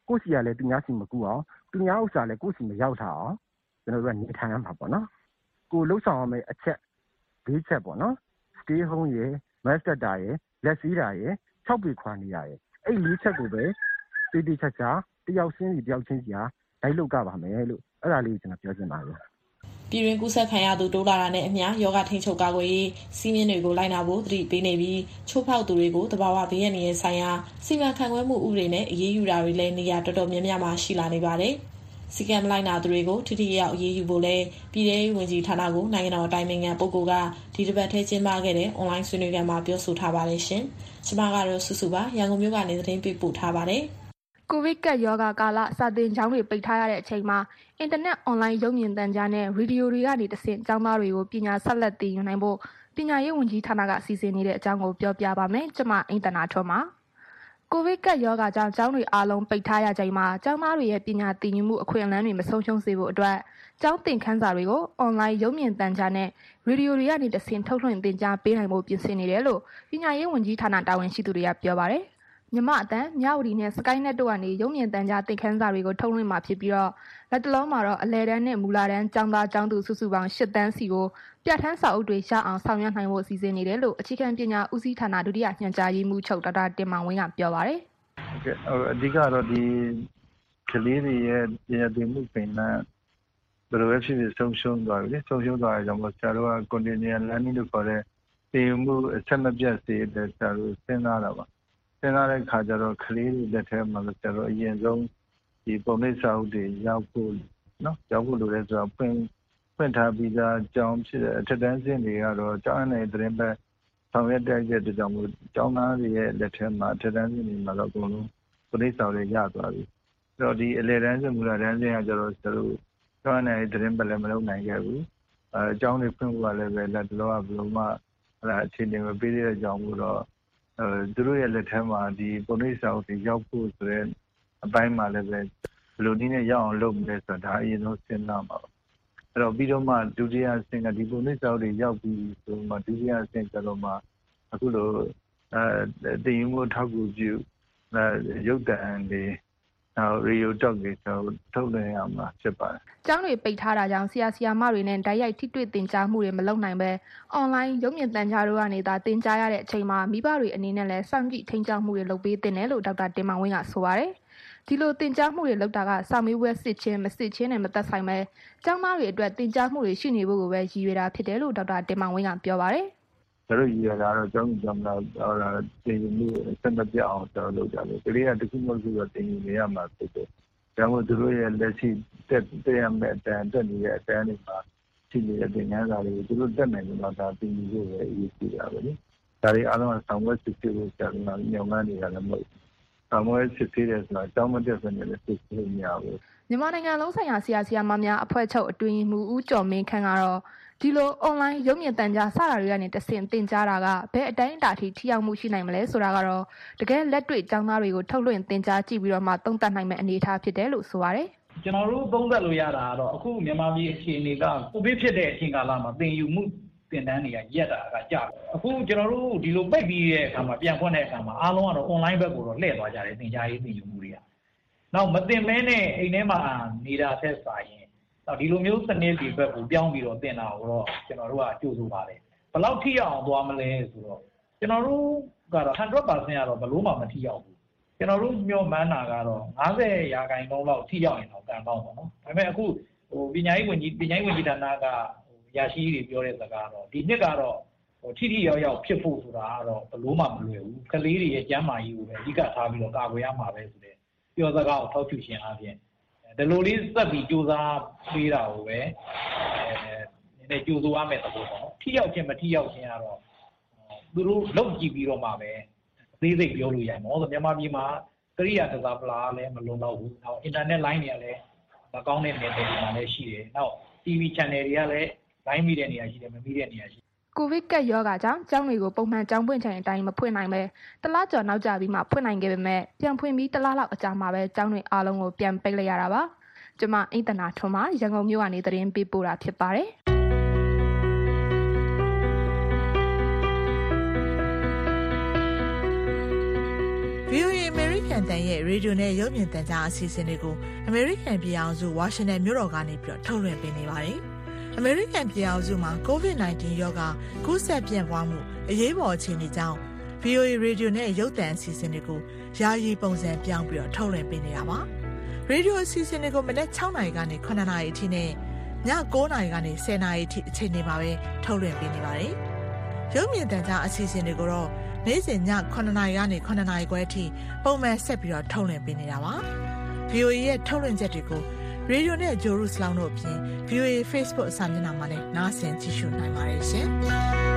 ကိုယ့်စီကလည်းသူများစီမကူအောင်သူများဥစ္စာလည်းကိုယ့်စီမရောက်ထားအောင်ကျွန်တော်တို့ကနေထိုင်ရမှာပေါ့နော်ကိုလှုပ်ဆောင်ရမယ့်အချက်၄ချက်ပေါ့နော် stay home ရယ် mask တပ်တာရယ်လက်စည်းတာရယ်၆ပေခွာနေရယ်အဲ့၄ချက်ကိုပဲတိတိကျကျတယောက်ချင်းစီတယောက်ချင်းစီဟာလိုက်လုပ်ကြပါမယ်လို့အဲ့ဒါလေးကျွန်တော်ပြောချင်ပါတယ်ပြည်တွင်းကူးစက်ခံရသူတိုးလာတာနဲ့အမျှယောဂထိန်းချုပ်ကာကွယ်ရေးစီးမြင်တွေကိုလိုက်နာဖို့သတိပေးနေပြီးချိုးဖောက်သူတွေကိုတဘာဝဘေးရန်ရဲ့ဆိုင်ရာစီမံခန့်ခွဲမှုဥပဒေနဲ့အရေးယူတာတွေလည်းနေရာတော်တော်များများမှာရှိလာနေပါတယ်။စီကံမလိုက်နာသူတွေကိုထိထိရောက်အရေးယူဖို့လည်းပြည်ထောင်စုဝန်ကြီးဌာနကိုနိုင်ငံတော်အတိုင်ပင်ခံပုဂ္ဂိုလ်ကဒီတစ်ပတ်ထဲကျင်းပခဲ့တဲ့အွန်လိုင်းဆွေးနွေးခန်းမှာပြောဆိုထားပါတယ်ရှင်။ကျွန်မကတော့စုစုပါရန်ကုန်မြို့ကနေသတင်းပေးပို့ထားပါတယ်။ကိုဗစ်ကပ်ရောဂါကာလစာသင်ကျောင်းတွေပိတ်ထားရတဲ့အချိန်မှာအင်တာနက်အွန်လိုင်းရုပ်မြင်သံကြားနဲ့ရေဒီယိုတွေကနေတဆင့်ကျောင်းသားတွေကိုပညာဆက်လက်သင်ယူနိုင်ဖို့ပညာရေးဝန်ကြီးဌာနကစီစဉ်နေတဲ့အကြောင်းကိုပြောပြပါမယ်။ကျွန်မအိမ့်တနာထွန်းပါ။ကိုဗစ်ကပ်ရောဂါကြောင့်ကျောင်းတွေအားလုံးပိတ်ထားရချိန်မှာကျောင်းသားတွေရဲ့ပညာသင်ယူမှုအခွင့်အလမ်းတွေမဆုံးရှုံးစေဖို့အတွက်ကျောင်းသင်ခန်းစာတွေကိုအွန်လိုင်းရုပ်မြင်သံကြားနဲ့ရေဒီယိုတွေကနေတဆင့်ထုတ်လွှင့်သင်ကြားပေးနိုင်ဖို့ပြင်ဆင်နေတယ်လို့ပညာရေးဝန်ကြီးဌာနတာဝန်ရှိသူတွေကပြောပါတယ်။မြမအတန်မြဝတီနဲ့စကိုင်းနက်တို့ကနေရုံမြင့်တန်းကြားသင်ခန်းစာတွေကိုထုတ်လွှင့်မှာဖြစ်ပြီးတော့လက်တလုံးမှာတော့အလဲတန်းနဲ့မူလာတန်းကျောင်းသားကျောင်းသူစုစုပေါင်း၈တန်းစီကိုပြဋ္ဌာန်းစာအုပ်တွေရအောင်ဆောင်ရွက်နိုင်ဖို့စီစဉ်နေတယ်လို့အခြေခံပညာဦးစီးဌာနဒုတိယညွှန်ကြားရေးမှူးချုပ်ဒေါက်တာတင်မောင်ဝင်းကပြောပါတယ်။ဟုတ်ကဲ့အဓိကတော့ဒီကလေးတွေရဲ့ပညာသင်မှုပင်လန်းဘယ်လိုပဲဖြစ်ဖြစ်ဆုံးရှုံးသွားပြီလေဆုံးရှုံးသွားရကြောင်းဆရာတို့က continuous learning လို့ခေါ်တဲ့သင်ယူမှုအဆက်မပြတ်စေတဲ့ဆရာတို့စဉ်းစားတာပါစဉ်းစားတဲ့ခါကျတော့ကလေးတွေလက်ထဲမှာကျတော့အရင်ဆုံးဒီပုံနှိပ်စာအုပ်တွေရောက်ဖို့နော်ရောက်ဖို့လိုတဲ့ဆိုတော့ဖွင့်ဖွင့်ထားပြီးသားအကြောင်းဖြစ်တဲ့အထက်တန်းဆင့်တွေကတော့ကျောင်းနယ်သတင်းပတ်ဆောင်ရွက်တဲ့တဲ့ကြောင့်မို့ကျောင်းသားတွေရဲ့လက်ထဲမှာအထက်တန်းဆင့်တွေမှာတော့အကုန်လုံးပုံနှိပ်စာအုပ်တွေရသွားပြီအဲ့တော့ဒီအလယ်တန်းဆင့်မူလတန်းဆင့်ကကျတော့ကျတော့ကျောင်းနယ်သတင်းပတ်လည်းမလုပ်နိုင်ခဲ့ဘူးအဲအကြောင်းတွေဖွင့်ဖို့ကလည်းပဲလက်တော်ကဘယ်လိုမှအဲ့ဒါအခြေအနေမပေးတဲ့အကြောင်းမို့တော့အဲသူတို့ရဲ့လက်ထဲမှာဒီပုံနှိပ်စာအုပ်တွေရောက်ဖို့ဆိုတဲ့အပိုင်းမှာလည်းပဲဘယ်လိုနည်းနဲ့ရောက်အောင်လုပ်မလဲဆိုတာဒါအရင်ဆုံးစဉ်းစားပါအဲ့တော့ပြီးတော့မှဒုတိယအဆင့်ကဒီပုံနှိပ်စာအုပ်တွေရောက်ပြီးဆိုမှဒုတိယအဆင့်ကျတော့မှအခုလိုအဲတည်ယူမှုထောက်ကူပြုအဲရုပ်တံတွေနောက်ရေဒီယိုတော့တွေထုတ်လွှင့်ရမှာဖြစ်ပါတယ်။ကျောင်းတွေပိတ်ထားတာကြောင့်ဆရာဆရာမတွေနဲ့တိုက်ရိုက်ထိတွေ့သင်ကြားမှုတွေမလုပ်နိုင်ပဲအွန်လိုင်းရုပ်မြင်သံကြားတို့ကနေသာသင်ကြားရတဲ့အချိန်မှာမိဘတွေအနေနဲ့လည်းစောင့်ကြည့်ထိန်းကျောင်းမှုတွေလုပ်ပေးသင့်တယ်လို့ဒေါက်တာတင်မောင်ဝင်းကဆိုပါတယ်။ဒီလိုသင်ကြားမှုတွေလုပ်တာကစာမေးပွဲစစ်ချင်းမစစ်ချင်းနဲ့မသက်ဆိုင်ပဲကျောင်းသားတွေအတွက်သင်ကြားမှုတွေရှိနေဖို့ကိုပဲရည်ရွယ်တာဖြစ်တယ်လို့ဒေါက်တာတင်မောင်ဝင်းကပြောပါတယ်။ကျွန်တော်ရည်ရတာတော့ကျောင်းကျောင်းတော့တင်ယူမှုစံမပြအောင်ကျွန်တော်လုပ်ကြတယ်။ကလေးကတခုမှမဆိုတော့တင်ယူနေရမှာဖြစ်တယ်။ဒါမှမဟုတ်သူတို့ရဲ့လက်ရှိတက်တက်ရမယ့်အတန်းတက်နေတဲ့အတန်းတွေမှာရှိနေတဲ့သင်ခန်းစာတွေကိုသူတို့တက်နိုင်လို့တော့တင်ယူဖို့ပဲအရေးကြီးတာပဲလေ။ဒါတွေအားလုံးကဆောင်ရွက်စစ်ဆေးဖို့ဆရာကညွှန်မှန်းနေတာလည်းမဟုတ်ဘူး။ဆောင်ရွက်စစ်ဆေးတယ်ဆိုတာကျောင်းမတက်စနေလည်းစစ်ဆေးလို့မရဘူး။မြန်မာနိုင်ငံလုံးဆိုင်ရာဆရာဆရာမများအဖွဲ့ချုပ်အတွင်းမှူးဦးကျော်မင်းခန့်ကတော့ဒီလိုအွန်လိုင်းရုပ်မြင်သံကြားစတာတွေကနေတဆင့်သင်ကြားတာကဘယ်အတိုင်းအတာထိထိရောက်မှုရှိနိုင်မလဲဆိုတာကတော့တကယ်လက်တွေ့ကျောင်းသားတွေကိုထုတ်လွှင့်သင်ကြားကြည့်ပြီးတော့မှသုံးသပ်နိုင်မယ့်အနေအထားဖြစ်တယ်လို့ဆိုပါတယ်။ကျွန်တော်တို့သုံးသပ်လို့ရတာကတော့အခုမြန်မာပြည်အခြေအနေကကိုဗစ်ဖြစ်တဲ့အချိန်ကာလမှာသင်ယူမှုသင်တန်းတွေကရက်တာကကြာတယ်။အခုကျွန်တော်တို့ဒီလိုပိတ်ပြီးတဲ့အခါမှာပြန်ဖွင့်တဲ့အခါမှာအားလုံးကတော့ online ဘက်ကိုတော့လှည့်သွားကြတယ်သင်ကြားရေးသင်ယူမှုတွေက။နောက်မသင်မဲနဲ့အိမ်ထဲမှာနေတာဆက်စာရင်တော့ဒီလိုမျိုးစနစ်တွေဘက်ကိုပြောင်းပြီးတော့တင်တာကိုတော့ကျွန်တော်တို့ကကြိုးစားပါတယ်ဘယ်လောက်ထိအောင်သွားမလဲဆိုတော့ကျွန်တော်တို့ကတော့ one hundred percent ကတော့ဘယ်လို့မှမထိရောက်ဘူးကျွန်တော်တို့ညွှန်မှန်းတာကတော့ninetyရာခိုင်နှုန်းလောက်ထိရောက်ရင်တော့ကံကောင်းပါနော်ဒါပေမဲ့အခုဟိုပညာရေးဝန်ကြီးပညာရေးဝန်ကြီးဌာနကရရှိတွေပြောတဲ့စကားတော့ဒီနှစ်ကတော့ဟိုထိထိရောက်ရောက်ဖြစ်ဖို့ဆိုတာကတော့ဘယ်လို့မှမလွယ်ဘူးကလေးတွေရဲ့ကျန်းမာရေးကိုပဲအဓိကထားပြီးတော့ကာကွယ်ရမှာပဲဆိုတဲ့ပြောစကားကိုထောက်ချရှင်အားဖြင့်ဒီလိုလေးစက်ပြီးစူးစမ်းပေးတာကိုပဲအဲနည်းနည်းကြိုးစားရမယ်သဘောပေါ့ထိရောက်ခြင်းမထိရောက်ခြင်းကတော့သူတို့လောက်ကြည့်ပြီးတော့မှပဲအသေးစိတ်ပြောလို့ရမှာဆိုမြန်မာပြည်မှာကရိယာတစားပလာလည်းမလုံလောက်ဘူးနောက်အင်တာနက်လိုင်းတွေကလည်းမကောင်းတဲ့နယ်ပယ်တွေမှာလည်းရှိတယ်နောက် တီဗီ channel တွေကလည်းလိုင်းမိတဲ့နေရာရှိတယ်မမိတဲ့နေရာရှိကိုဗစ်ကပ်ရောဂါကြောင့်ကျောင်းတွေကိုပုံမှန်ကျောင်းဖွင့်ချိန်အတိုင်းမဖွင့်နိုင်ပဲတလားကျော်နောက်ကျပြီးမှဖွင့်နိုင်ခဲ့ပေမဲ့ပြန်ဖွင့်ပြီးတလားလောက်အကြာမှာပဲကျောင်းတွေအားလုံးကိုပြန်ပိတ်လိုက်ရတာပါကျွန်မအိမ့်တနာထွန်းမှာရန်ကုန်မြို့ကနေသတင်းပေးပို့တာဖြစ်ပါတယ်ဗီအိုအေ American ကန်တန်ရဲ့ရေဒီယိုနဲ့ရုပ်မြင်သံကြားအစီအစဉ်တွေကိုအမေရိကန်ပြည်အောင်စုဝါရှင်တန်မြို့တော်ကနေပြီးတော့ထုတ်လွှင့်ပေးနေပါတယ်။အမေရိကန်ပြည်အောင်စုမှာ ကိုဗစ် နာইနတီ ရောဂါကူးစက်ပြန့်ပွားမှုအရေးပေါ်အခြေအနေကြောင့် ဗီအိုအေ ရေဒီယိုနဲ့ရုပ်သံအစီအစဉ်တွေကိုယာယီပုံစံပြောင်းပြီးတော့ထုတ်လွှင့်ပေးနေတာပါ။ရေဒီယိုအစီအစဉ်တွေကိုမနက်၆နာရီကနေ၇နာရီအထိနဲ့ည၉နာရီကနေ၁၀နာရီအထိအချိန်တွေမှာပဲထုတ်လွှင့်ပေးနေပါတယ်။ရုပ်မြင်သံကြားအစီအစဉ်တွေကိုတော့နေ့စဉ်ည9နာရီကနေ9နာရီခွဲအထိပုံမှန်ဆက်ပြီးတော့ထုတ်လွှင့်ပေးနေတာပါ။ ဗီအိုအေ ရဲ့ထုတ်လွှင့်ချက်တွေကိုရေဒီယိုနဲ့ဂျိုရုစလောင်းတို့အပြင် ဗီအိုအေ Facebook စာမျက်နှာမှာလည်းနားဆင်ကြည့်ရှုနိုင်ပါတယ်ရှင်။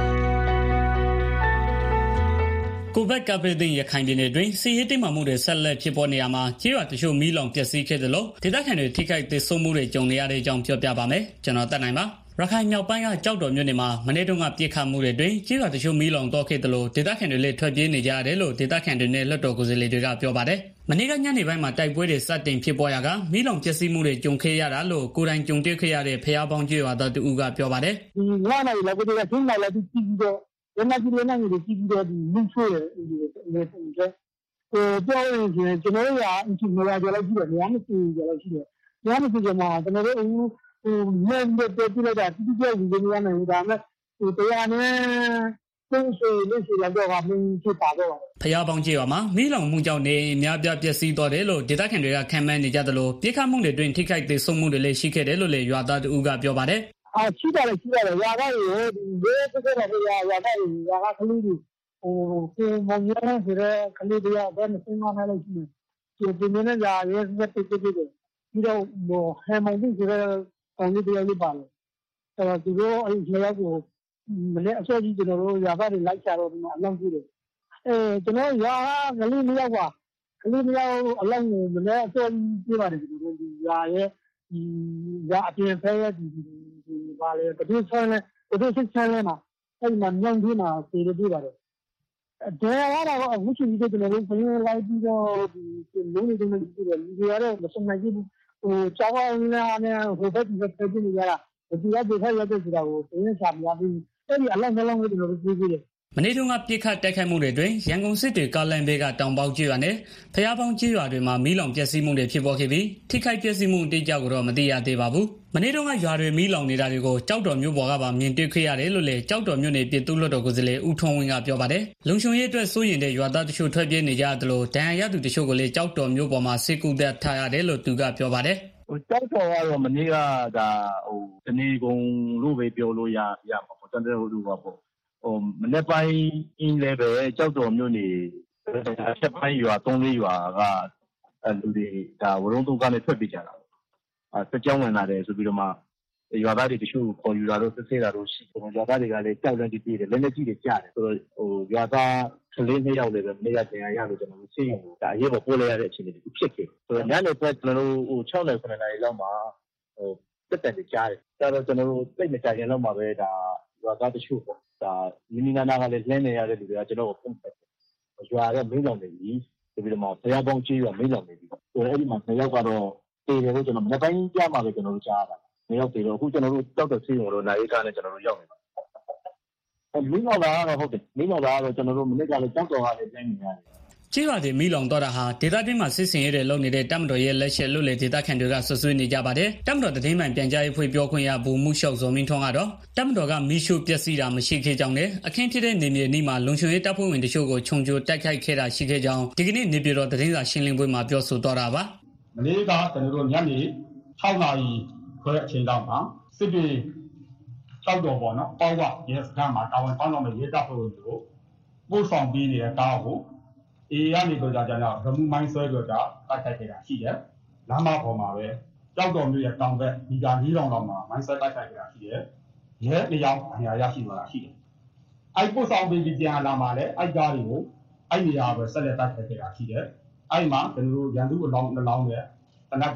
ကိုဗစ်ကပ်ဘေးသင့်ရခိုင်ပြည်နယ်တွင်စီးရေးတိမ်မှမှုတွေဆက်လက်ဖြစ်ပေါ်နေရမှာကျေးရွာတချို့မီးလောင်ပျက်စီးခဲ့သလိုဒေသခံတွေထိခိုက်သေဆုံးမှုတွေကြုံနေရတဲ့အကြောင်းပြောပြပါမယ်။ကျွန်တော်တက်နိုင်ပါရခိုင်မြောက်ပိုင်းကကြောက်တော်မြို့နယ်မှာမနေ့တုန်းကပြစ်ခတ်မှုတွေတွင်ကျေးရွာတချို့မီးလောင်တော့ခဲ့သလိုဒေသခံတွေလည်းထွက်ပြေးနေကြရတယ်လို့ဒေသခံတွေနဲ့လွှတ်တော်ကိုယ်စားလှယ်တွေကပြောပါတယ်။မနေ့ကညနေပိုင်းမှာတိုက်ပွဲတွေစတင်ဖြစ်ပေါ်ရာကမီးလောင်ပျက်စီးမှုတွေကြုံခဲ့ရတာလို့ကိုယ်တိုင်ကြုံတွေ့ခဲ့ရတဲ့ဖျားပေါင်းကျေးရွာသားတူကပြောပါတယ်။ဒီငါးနိုင်လည်းကိုယ်ကချင်းနိုင်လည်းကြည့်ပြီးတော့ရမကြီးလည်းနိုင်ကြည့်ပြီးတော့ဒီလူချိုးတယ်လေပုံစံကိုပြောရင်ကျွန်တော်တို့ကအင်ချီမလာကြလို့ရှိတယ်ညမရှိကြလို့ရှိတယ်ညမရှိကြမှာကျွန်တော်တို့ဟိုမြန်တဲ့ပြပြလိုက်တာတိကျကြီးနေရနိုင်ဒါမဲ့ဟိုတရားနဲ့သုံးဆွေလို့ရှိရင်တော့ကမင်းဖြစ်ပါတော့ဖျားပေါင်းကျေးရွာမှာမီးလောင်မှုကြောင့်နေအများပြပျက်စီးသွားတယ်လို့ဒေသခံတွေကခံမှန်းနေကြသလိုပြစ်ခတ်မှုတွေတွင်ထိခိုက်သေဆုံးမှုတွေလည်းရှိခဲ့တယ်လို့လည်းရွာသားတူကပြောပါတယ်အာရှိတယ်ရှိတယ်ရွာသားတွေဒီလေးတစ်ခါတော့ရွာရွာသားတွေရွာကကလေးတွေဟိုကိုမောင်ရမ်းဆိုတဲ့ကလေးတွေကဘယ်မှာစဉ်းစားနေလဲရှိတယ်ဒီနေ့ကရဲစက်တိတိတိပြီးတော့ဟိုဟဲမောင်ကြီးဆိုတဲ့ကောင်လေးတရားလေးပါလေအဲတော့သူတို့အဲ့ဒီရောက်ကိုမနေ့အစောကြီးကျွန်တော်တို့ရွာသားတွေလိုက်ချတော့ဒီမှာအလောင်းကြည့်တယ်အဲကျွန်တော်ရွာကလေးမရောက်ပါကလေးမရောက်အလောင်းကိုမနေ့အစောကြီးပြပါတယ်ဒီလိုဒီရွာရဲ့ဒီရွာအပြင်ဖက်ရဲ့ဒီဒီပါလေတတိဆန်းနဲ့တတိဆန်းနဲ့မှာအဲ့မှာညောင်းကြီးမှာပြေးပြပါတယ်ဒါကတော့အခုချိန်ကြီးကျွန်တော်တို့ပြင်လိုက်ပြီးတော့ဒီလုံးနေတယ်ကြည့်တယ်ဒီရတဲ့မစနိုင်ဘူးဟိုချောင်းလာနဲ့ဟိုဘက်ဒီဘက်ပြင်နေရတာဒီကဒီခါရတဲ့ဆိုတာကိုပြင်ချပြပြီးအဲ့ဒီအလောက်နှလုံးကိုကျွန်တော်တို့ပြေးပြီးတယ်မနေ့တုန်းကပြစ်ခတ်တိုက်ခိုက်မှုတွေတွင်ရန်ကုန်စစ်တွေကားလန်ဘေးကတောင်ပေါက်ကျေးရွာနဲ့ဖျားပေါင်းကျေးရွာတွေမှာမီးလောင်ပျက်စီးမှုတွေဖြစ်ပေါ်ခဲ့ပြီးထိခိုက်ပျက်စီးမှုအတိအကျကိုတော့မသိရသေးပါဘူး။မနေ့တုန်းကရွာတွေမီးလောင်နေတာတွေကိုကြောက်တော်မြို့ပေါ်ကပါမြင်တွေ့ခဲ့ရတယ်လို့လည်းကြောက်တော်မြို့နယ်ပြည်သူ့လွှတ်တော်ကိုယ်စားလှယ်ဦးထွန်းဝင်းကပြောပါတယ်။လုံခြုံရေးအတွက်စိုးရိမ်တဲ့ရွာသားတချို့ထွက်ပြေးနေကြသလိုဒဏ်ရာရသူတချို့ကိုလည်းကြောက်တော်မြို့ပေါ်မှာစစ်ကူသက်ထားရတယ်လို့သူကပြောပါတယ်။ဟိုကြောက်တော်ကတော့မနေ့ကဒါဟိုတနေကုန်လို့ပဲပြောလို့ရရမှာပေါ့တန်တဲ့ဟိုလိုပါပေါ့ဟိုမနေ့ပိုင်းအင်းလည်းပဲကြောက်တော်မြို့နေအချက်ပိုင်းရွာသုံးလေးရွာကလူတွေဒါဝရုံးတုံးကနေထွက်ပြေးကြတာအဲစကြောင်းဝင်လာတယ်ဆိုပြီးတော့မှရွာသားတွေတချို့ပေါ်ယူလာတော့စစ်ဆေးတာတော့ရှိတယ်ရွာသားတွေကလည်းကြောက်လန့်ကြည့်တယ်လက်လက်ကြည့်တယ်ကြားတယ်ဆိုတော့ဟိုရွာသားကလေးနှစ်ယောက်လည်းပဲမနေ့ကတင်ရရလို့ကျွန်တော်တို့သိရင်ဒါအရေးပေါ်ပို့လိုက်ရတဲ့အခြေအနေတွေဖြစ်ခဲ့ဆိုတော့ညနေပိုင်းကျွန်တော်တို့ဟို6နာရီ9နာရီလောက်မှာဟိုတက်တက်ကြားတယ်ဒါတော့ကျွန်တော်တို့သိမကြခင်လောက်မှာပဲဒါရွာသားတချို့ပေါ့ဒါမိမိနာနာကလည်းလင်းနေရတဲ့လူတွေကကျွန်တော်ကိုပုံသက်တယ်ရွာကမင်းလောင်နေပြီဆိုပြီးတော့မှဘုရားပေါင်းကြီးရွာမင်းလောင်နေပြီဆိုတော့အဲ့ဒီမှာနှစ်ယောက်ကတော့တေတယ်လို့ကျွန်တော်မနေ့ပိုင်းကြားမှာပဲကျွန်တော်တို့ကြားရတာနှစ်ယောက်တေတော့အခုကျွန်တော်တို့တောက်တဲ့စီးရုံတော့နိုင်ကားနဲ့ကျွန်တော်တို့ရောက်နေပါမင်းလောင်လာတော့ဟုတ်တယ်မင်းလောင်လာတော့ကျွန်တော်တို့မနေ့ကလည်းတောက်တော်ကလည်းတိုင်းနေရတယ်ကျေးရွာတွေမီးလောင်တော့တာဟာဒေသတွင်းမှာစစ်စင်ရဲတဲ့လုပ်နေတဲ့တပ်မတော်ရဲ့လက်ချက်လို့လေဒေသခံတွေကဆွဆွေးနေကြပါတယ်။တပ်မတော်တည်င်းမှန်ပြန်ကြားရေးဖွဲ့ပြောခွင့်ရဘူမှုလျှောက်ဇော်မင်းထွန်းကတော့တပ်မတော်ကမီးရှို့ပျက်စီးတာမရှိခဲ့ကြောင်းနဲ့အခင်းဖြစ်တဲ့နေမြေနီးမှာလုံခြုံရေးတပ်ဖွဲ့ဝင်တချို့ကိုခြုံကြိုတိုက်ခိုက်ခဲ့တာရှိခဲ့ကြောင်းဒီကနေ့နေပြည်တော်သတင်းစာရှင်းလင်းပွဲမှာပြောဆိုတော့တာပါ။မနေ့ကကျွန်တော်တို့ညနေ၆နာရီခွဲအချိန်လောက်မှာစစ်တွေ၆တော်ပေါ့နော်ပေါ့ဝရဲစခန်းမှာတာဝန်ကောင်းတော်မဲ့ရဲတပ်ဖွဲ့ဝင်တို့ပို့ဆောင်ပြီးနေတဲ့ကားကိုအေးရနေကြကြတော့ရမှုမိုင်းဆွဲကြတာတိုက်ခိုက်ခဲ့တာရှိတယ်။လမ်းမပေါ်မှာပဲကြောက်တော်မျိုးရဲ့တောင်ဘက်ဒီကနီးလောင်လောက်မှာမိုင်းဆွဲတိုက်ခိုက်ခဲ့တာရှိတယ်။ရဲတယောက်အရာရရှိသွားတာရှိတယ်။အဲ့ပို့ဆောင်ပြီးပြန်လာမှလည်းအဲ့ကားတွေကိုအဲ့နေရာပဲဆက်လက်တိုက်ခိုက်ခဲ့တာရှိတယ်။အဲ့မှာကျွန်တော်တို့ရန်သူအလောင်းနှလောင်းနဲ့တနတ်တည်း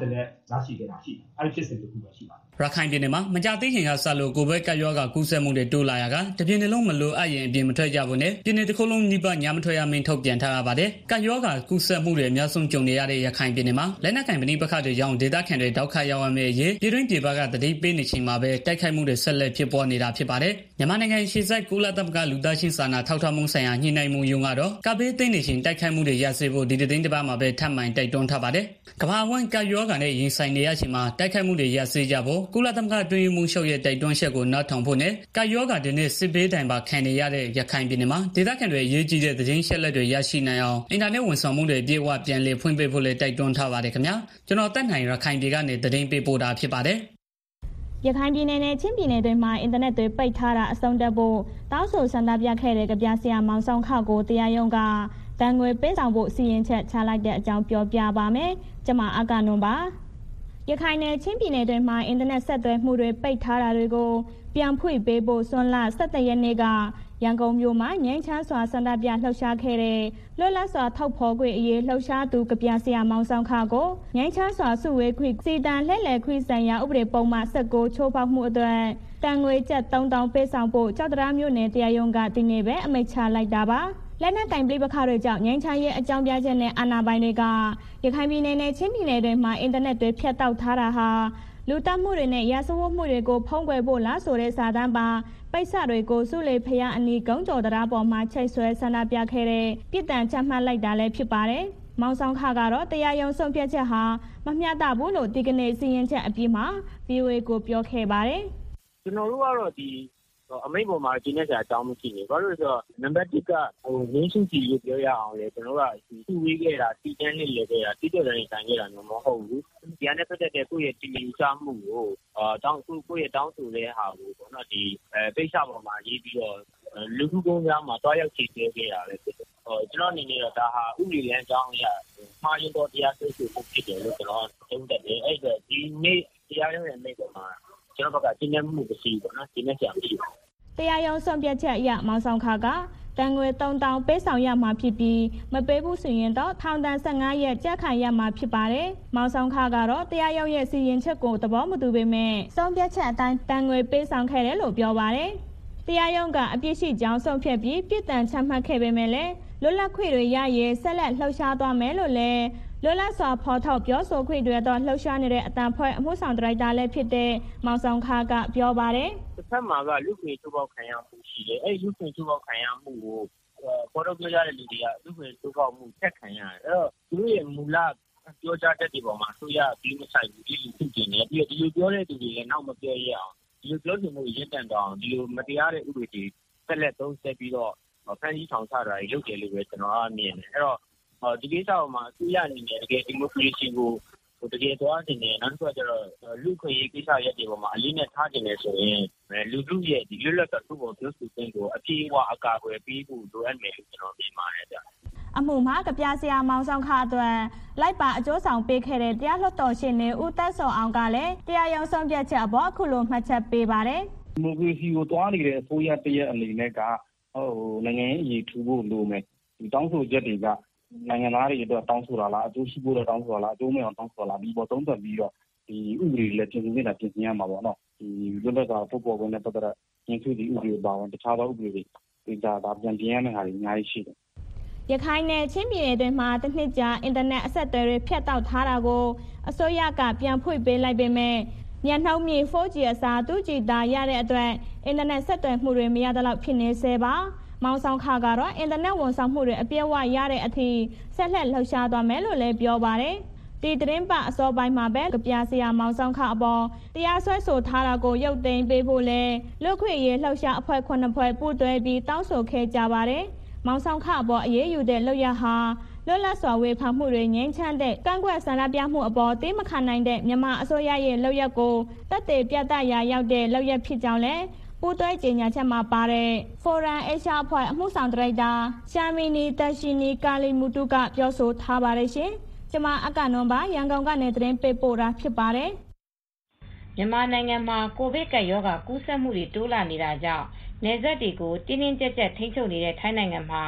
ရရှိခဲ့တာရှိတယ်အဲ့ဒီဖြစ်စဉ်တစ်ခုပဲရှိပါတယ်ရခိုင်ပြည်နယ်မှာမကြသေးခင်ကစလို့ကိုဗစ်ကပ်ရောဂါကူးစက်မှုတွေတိုးလာရာကတပြည်နယ်လုံးမလိုအပ်ရင်အပြင်မထွက်ကြဘူးနဲ့ပြည်နယ်တစ်ခုလုံးနိဗ္ဗာန်ညမထွက်ရမင်းထုတ်ပြန်ထားရပါတယ်။ကပ်ရောဂါကူးစက်မှုတွေအများဆုံးကြုံနေရတဲ့ရခိုင်ပြည်နယ်မှာလက်နက်ကင်ပဏိပခတွေကြောင့်ဒေသခံတွေတောက်ခတ်ရောက်ရမယ့်အရေးပြည်တွင်းပြည်ပကတတိပေးနေချိန်မှာပဲတိုက်ခိုက်မှုတွေဆက်လက်ဖြစ်ပေါ်နေတာဖြစ်ပါတယ်။မြန်မာနိုင်ငံရှေ့ဆိုင်ကုလသမဂ္ဂလူသားချင်းစာနာထောက်ထားမှုဆိုင်ရာညှိနှိုင်းမှုယုံကတော့ကပ်ဘေးသိမ်းနေချိန်တိုက်ခိုက်မှုတွေရစေဖို့ဒီသတင်းတစ်ပတ်မှာပဲထပ်မံတိုက်တွန်းထားပါတယ်။ကမ္ဘာအဝန်းကပ်ရောဂါနဲ့ရင်ဆိုင်နေရချိန်မှာတိုက်ခိုက်မှုတွေရစေကြဖို့ကုလသမဂ္ဂတွင်းမှုရှုပ်ရဲ့တိုက်တွန်းချက်ကိုနားထောင်ဖို့နဲ့ကာယောဂါတွေနဲ့စစ်ဘေးတိုင်ပါခံနေရတဲ့ရခိုင်ပြည်နယ်မှာဒေသခံတွေအရေးကြီးတဲ့သတင်းရှက်လက်တွေရရှိနိုင်အောင်အင်တာနက်ဝန်ဆောင်မှုတွေပြေဝပြန်လည်ဖွင့်ပေးဖို့လည်းတိုက်တွန်းထားပါတယ်ခင်ဗျာကျွန်တော်တက်နိုင်ရခိုင်ပြည်ကနေသတင်းပေးပို့တာဖြစ်ပါတယ်ရခိုင်ပြည်နယ်နဲ့ချင်းပြည်နယ်တွေမှာအင်တာနက်တွေပိတ်ထားတာအဆုံးသတ်ဖို့တောင်းဆိုဆန္ဒပြခဲ့တဲ့ကြပြဆရာမောင်ဆောင်ခကိုတရားရုံးကတန်ငွေပေးဆောင်ဖို့စီရင်ချက်ချလိုက်တဲ့အကြောင်းပြောပြပါမယ်ကျွန်မအကနွန်ပါရခိုင်နယ်ချင်းပြည်နယ်တွေမှာအင်တာနက်ဆက်သွယ်မှုတွေပိတ်ထားတာတွေကိုပြန်ဖွင့်ပေးဖို့ဆွန်လ၁၇ရက်နေ့ကရန်ကုန်မြို့မှာငြိမ်းချမ်းစွာဆန္ဒပြလှုပ်ရှားခဲ့တဲ့လွတ်လပ်စွာထောက်ဖော်ခွင့်အရေးလှုပ်ရှားသူကပြဆရာမောင်ဆောင်ခကိုငြိမ်းချမ်းစွာစုဝေးခွင့်စီတန်လှည့်လည်ခွင့်ဆိုင်ရာဥပဒေပုံမှန်၁၉ချိုးဖောက်မှုအတွက်တန်ငွေကျပ်၃တောင်ပေးဆောင်ဖို့ကြောက်တရားမြို့နယ်တရားရုံးကဒီနေ့ပဲအမိန့်ချလိုက်တာပါလက်နက်ကင်ပြပခါတွေကြောင့်ငြိမ်းချမ်းရေးအကြောင်းပြချက်နဲ့အာဏာပိုင်တွေကရခိုင်ပြည်နယ်နဲ့ချင်းပြည်နယ်တွေမှာအင်တာနက်တွေဖြတ်တောက်ထားတာဟာလူတက်မှုတွေနဲ့ရာဇဝတ်မှုတွေကိုဖုံးကွယ်ဖို့လားဆိုတဲ့စာတမ်းပါပိတ်ဆတွေကိုစုလေဖျားအနီးကုန်းကျော်တရားပေါ်မှာချိတ်ဆွဲဆန္ဒပြခဲ့တဲ့ပြည်တံချမှတ်လိုက်တာလည်းဖြစ်ပါတယ်။မောင်ဆောင်ခကတော့တရားရုံးဆုံးဖြတ်ချက်ဟာမမျှတဘူးလို့ဒီကနေ့စီရင်ချက်အပြီးမှာ ဗွီအိုအေ ကိုပြောခဲ့ပါတယ်။ကျွန်တော်တို့ကတော့ဒီအမိန့်ပေါ်မှာကျင်းနေကြအကြောင်းမရှိနေဘာလို့လဲဆိုတော့နံပါတ်၁ကဟိုရင်းရှင်းကြည့်လို့ပြောရအောင်လေကျွန်တော်တို့ကသူ့ဝေးခဲ့တာတီးတန်းလေးလေခဲ့တာတီးတဲ့တိုင်းဆိုင်ခဲ့တာမျိုးမဟုတ်ဘူးဒီကနေပတ်သက်တဲ့ကိုယ့်ရဲ့တီးယူစားမှုကိုအာတောင်းသူကိုယ့်ရဲ့တောင်းဆိုတဲ့ဟာကိုပေါ့နော်ဒီအဲပိတ်ချပေါ်မှာရေးပြီးတော့လူခုကုန်းများမှာတွားရောက်ချေသေးခဲ့တာလေဖြစ်တယ်ဟိုကျွန်တော်အနေနဲ့တော့ဒါဟာဥပဒေလမ်းကြောင်းအရမှားရင်တော့တရားစွဲဆိုဖို့ဖြစ်တယ်လို့ကျွန်တော်သုံးသပ်တယ်အဲ့ဒါဒီနေ့တရားရုံးရဲ့မိန့်ပေါ်မှာကျွန်တော်ဘက်ကကျင်းနေမှုမရှိဘူးပေါ့နော်ကျင်းနေကြမရှိဘူးတရားရုံးဆုံးဖြတ်ချက်အရမောင်ဆောင်ခကတန်ငွေ၃တောင်ပေးဆောင်ရမှာဖြစ်ပြီးမပေးဘူးဆိုရင်တော့ထောင်ဒဏ်၁၅ရက်ကြက်ခံရမှာဖြစ်ပါတယ်။မောင်ဆောင်ခကတော့တရားရုံးရဲ့စီရင်ချက်ကိုသဘောမတူပေမဲ့ဆုံးဖြတ်ချက်အတိုင်းတန်ငွေပေးဆောင်ခဲ့တယ်လို့ပြောပါတယ်။တရားရုံးကအပြစ်ရှိကြောင်းဆုံးဖြတ်ပြီးပြစ်ဒဏ်ချမှတ်ခဲ့ပေမဲ့လည်းလွတ်လပ်ခွင့်တွေရရေးဆက်လက်လှုပ်ရှားသွားမယ်လို့လည်းလွတ်လပ်စွာဖော်ထုတ်ပြောဆိုခွင့်တွေတော့လှုပ်ရှားနေတဲ့အတန်ဖွဲ့အမှုဆောင်ဒရိုက်တာလည်းဖြစ်တဲ့မောင်ဆောင်ခကပြောပါတယ်။တစ်ဖက်မှာကလူ့ခွင့်ချိုးဖောက်ခံရမှုရှိတယ်။အဲ့ဒီလူ့ခွင့်ချိုးဖောက်ခံရမှုကိုဖော်ထုတ်ပြောရတဲ့လူတွေကလူ့ခွင့်ချိုးဖောက်မှုဆက်ခံရတယ်။အဲ့တော့သူတို့ရဲ့မူလပြောကြားတဲ့ဒီပေါ်မှာဆိုရပြီးမဆိုင်ဘူးဒီလူဖြစ်နေတယ်။ပြီးတော့ဒီလိုပြောတဲ့သူတွေလည်းနောက်မပြောရအောင်ဒီလိုပြောချင်မှုရင့်တန်တောင်ဒီလိုမတရားတဲ့ဥပဒေတွေဆက်လက်သုံးဆက်ပြီးတော့ဖန်ကြီးထောင်ချတာတွေလုပ်တယ်လို့ပဲကျွန်တော်ကမြင်တယ်။အဲ့တော့ဒီကိစ္စမှာအစိုးရအနေနဲ့တကယ်ဒီမိုကရေစီကိုတကယ်သွားနေတယ်နောက်တစ်ခုကကျတော့လူခွင့်ရေးကိစ္စရပ်တွေပေါ်မှာအလေးနဲ့ထားနေတယ်ဆိုရင်လူလူရဲ့ဒီလွတ်လပ်တဲ့သူ့ပေါ်ပြောဆိုခြင်းကိုအပြည့်အဝအကာအကွယ်ပေးဖို့လိုအပ်မယ်လို့ကျွန်တော်မြင်ပါတယ်ဗျအမှုမှာကပြဆရာမောင်ဆောင်ခအတွက်လိုက်ပါအကျိုးဆောင်ပေးခဲ့တဲ့တရားလွှတ်တော်ရှင်နေဦးသက်စောအောင်ကလည်းတရားရုံးဆုံးဖြတ်ချက်အပေါ်အခုလိုမှတ်ချက်ပေးပါတယ်ဒီမိုကရေစီကိုသွားနေတဲ့အစိုးရတရက်အနေနဲ့ကဟိုနိုင်ငံရေးအရေးထူဖို့လိုမယ်ဒီတောင်းဆိုချက်တွေကနိုင်ငံသားတွေအတွက်တောင်းဆိုတာလားအကျိုးရှိဖို့တောင်းဆိုတာလားအကျိုးမဲ့အောင်တောင်းဆိုတာလားဒီပေါ်သုံးသပ်ပြီးတော့ဒီဥပဒေလည်းပြင်ဆင်နေတာပြင်ဆင်ရမှာပေါ့နော်ဒီလွတ်လပ်စွာပုဂ္ဂိုလ်ကိုနဲ့ပတ်သက်တဲ့ရင်းစုဒီဥပဒေပါဝင်တခြားသောဥပဒေတွေဒီဒါဒါပြန်ပြင်ရမယ့်ဟာတွေအများကြီးရှိတယ်ရခိုင်နယ်ချင်းပြည်နယ်တွင်မှာတစ်နှစ်ကြာအင်တာနက်အဆက်အသွယ်တွေဖြတ်တောက်ထားတာကိုအစိုးရကပြန်ဖွင့်ပေးလိုက်ပေမဲ့ညနှောင်းမြေ four G အစား two G သာရတဲ့အတွက်အင်တာနက်ဆက်သွယ်မှုတွေမရသလောက်ဖြစ်နေဆဲပါမောင်ဆောင်ခါကတော့အင်တာနက်ဝန်ဆောင်မှုတွေအပြည့်အဝရတဲ့အထိဆက်လက်လှုပ်ရှားသွားမယ်လို့လည်းပြောပါတယ်ဒီသတင်းပတ်အစောပိုင်းမှာပဲကြပြဆရာမောင်ဆောင်ခအပေါ်တရားစွဲဆိုထားတာကိုရုပ်သိမ်းပေးဖို့လဲလူခွင့်ရေးလှုပ်ရှားအဖွဲ့ခုနှစ်ဖွဲ့ပူးတွဲပြီးတောင်းဆိုခဲ့ကြပါတယ်မောင်ဆောင်ခအပေါ်အရေးယူတဲ့လုပ်ရဟာလွတ်လပ်စွာဝေဖန်မှုတွေငြိမ်းချမ်းတဲ့ကန့်ကွက်ဆန္ဒပြမှုအပေါ်တိမခံနိုင်တဲ့မြန်မာအစိုးရရဲ့လုပ်ရက်ကိုတပ်တွေပြတ်သားရာရောက်တဲ့လုပ်ရက်ဖြစ်ကြောင်းလဲပူးတွဲကြေညာချက်မှာပါတဲ့ Forum Asia အဖွဲ့အမှုဆောင်ဒရိုက်တာရှာမီနီတရှိနီကာလီမူတုကပြောဆိုထားပါတယ်ရှင်။ကျွန်မအကနွန်ပါရန်ကုန်ကနေသတင်းပေးပို့တာဖြစ်ပါတယ်။မြန်မာနိုင်ငံမှာကိုဗစ်ကပ်ရောဂါကူးစက်မှုတွေတိုးလာနေတာကြောင့်နယ်စပ်တွေကိုတင်းတင်းကြပ်ကြပ်ထိန်းချုပ်နေတဲ့ထိုင်းနိုင်ငံမှာဇ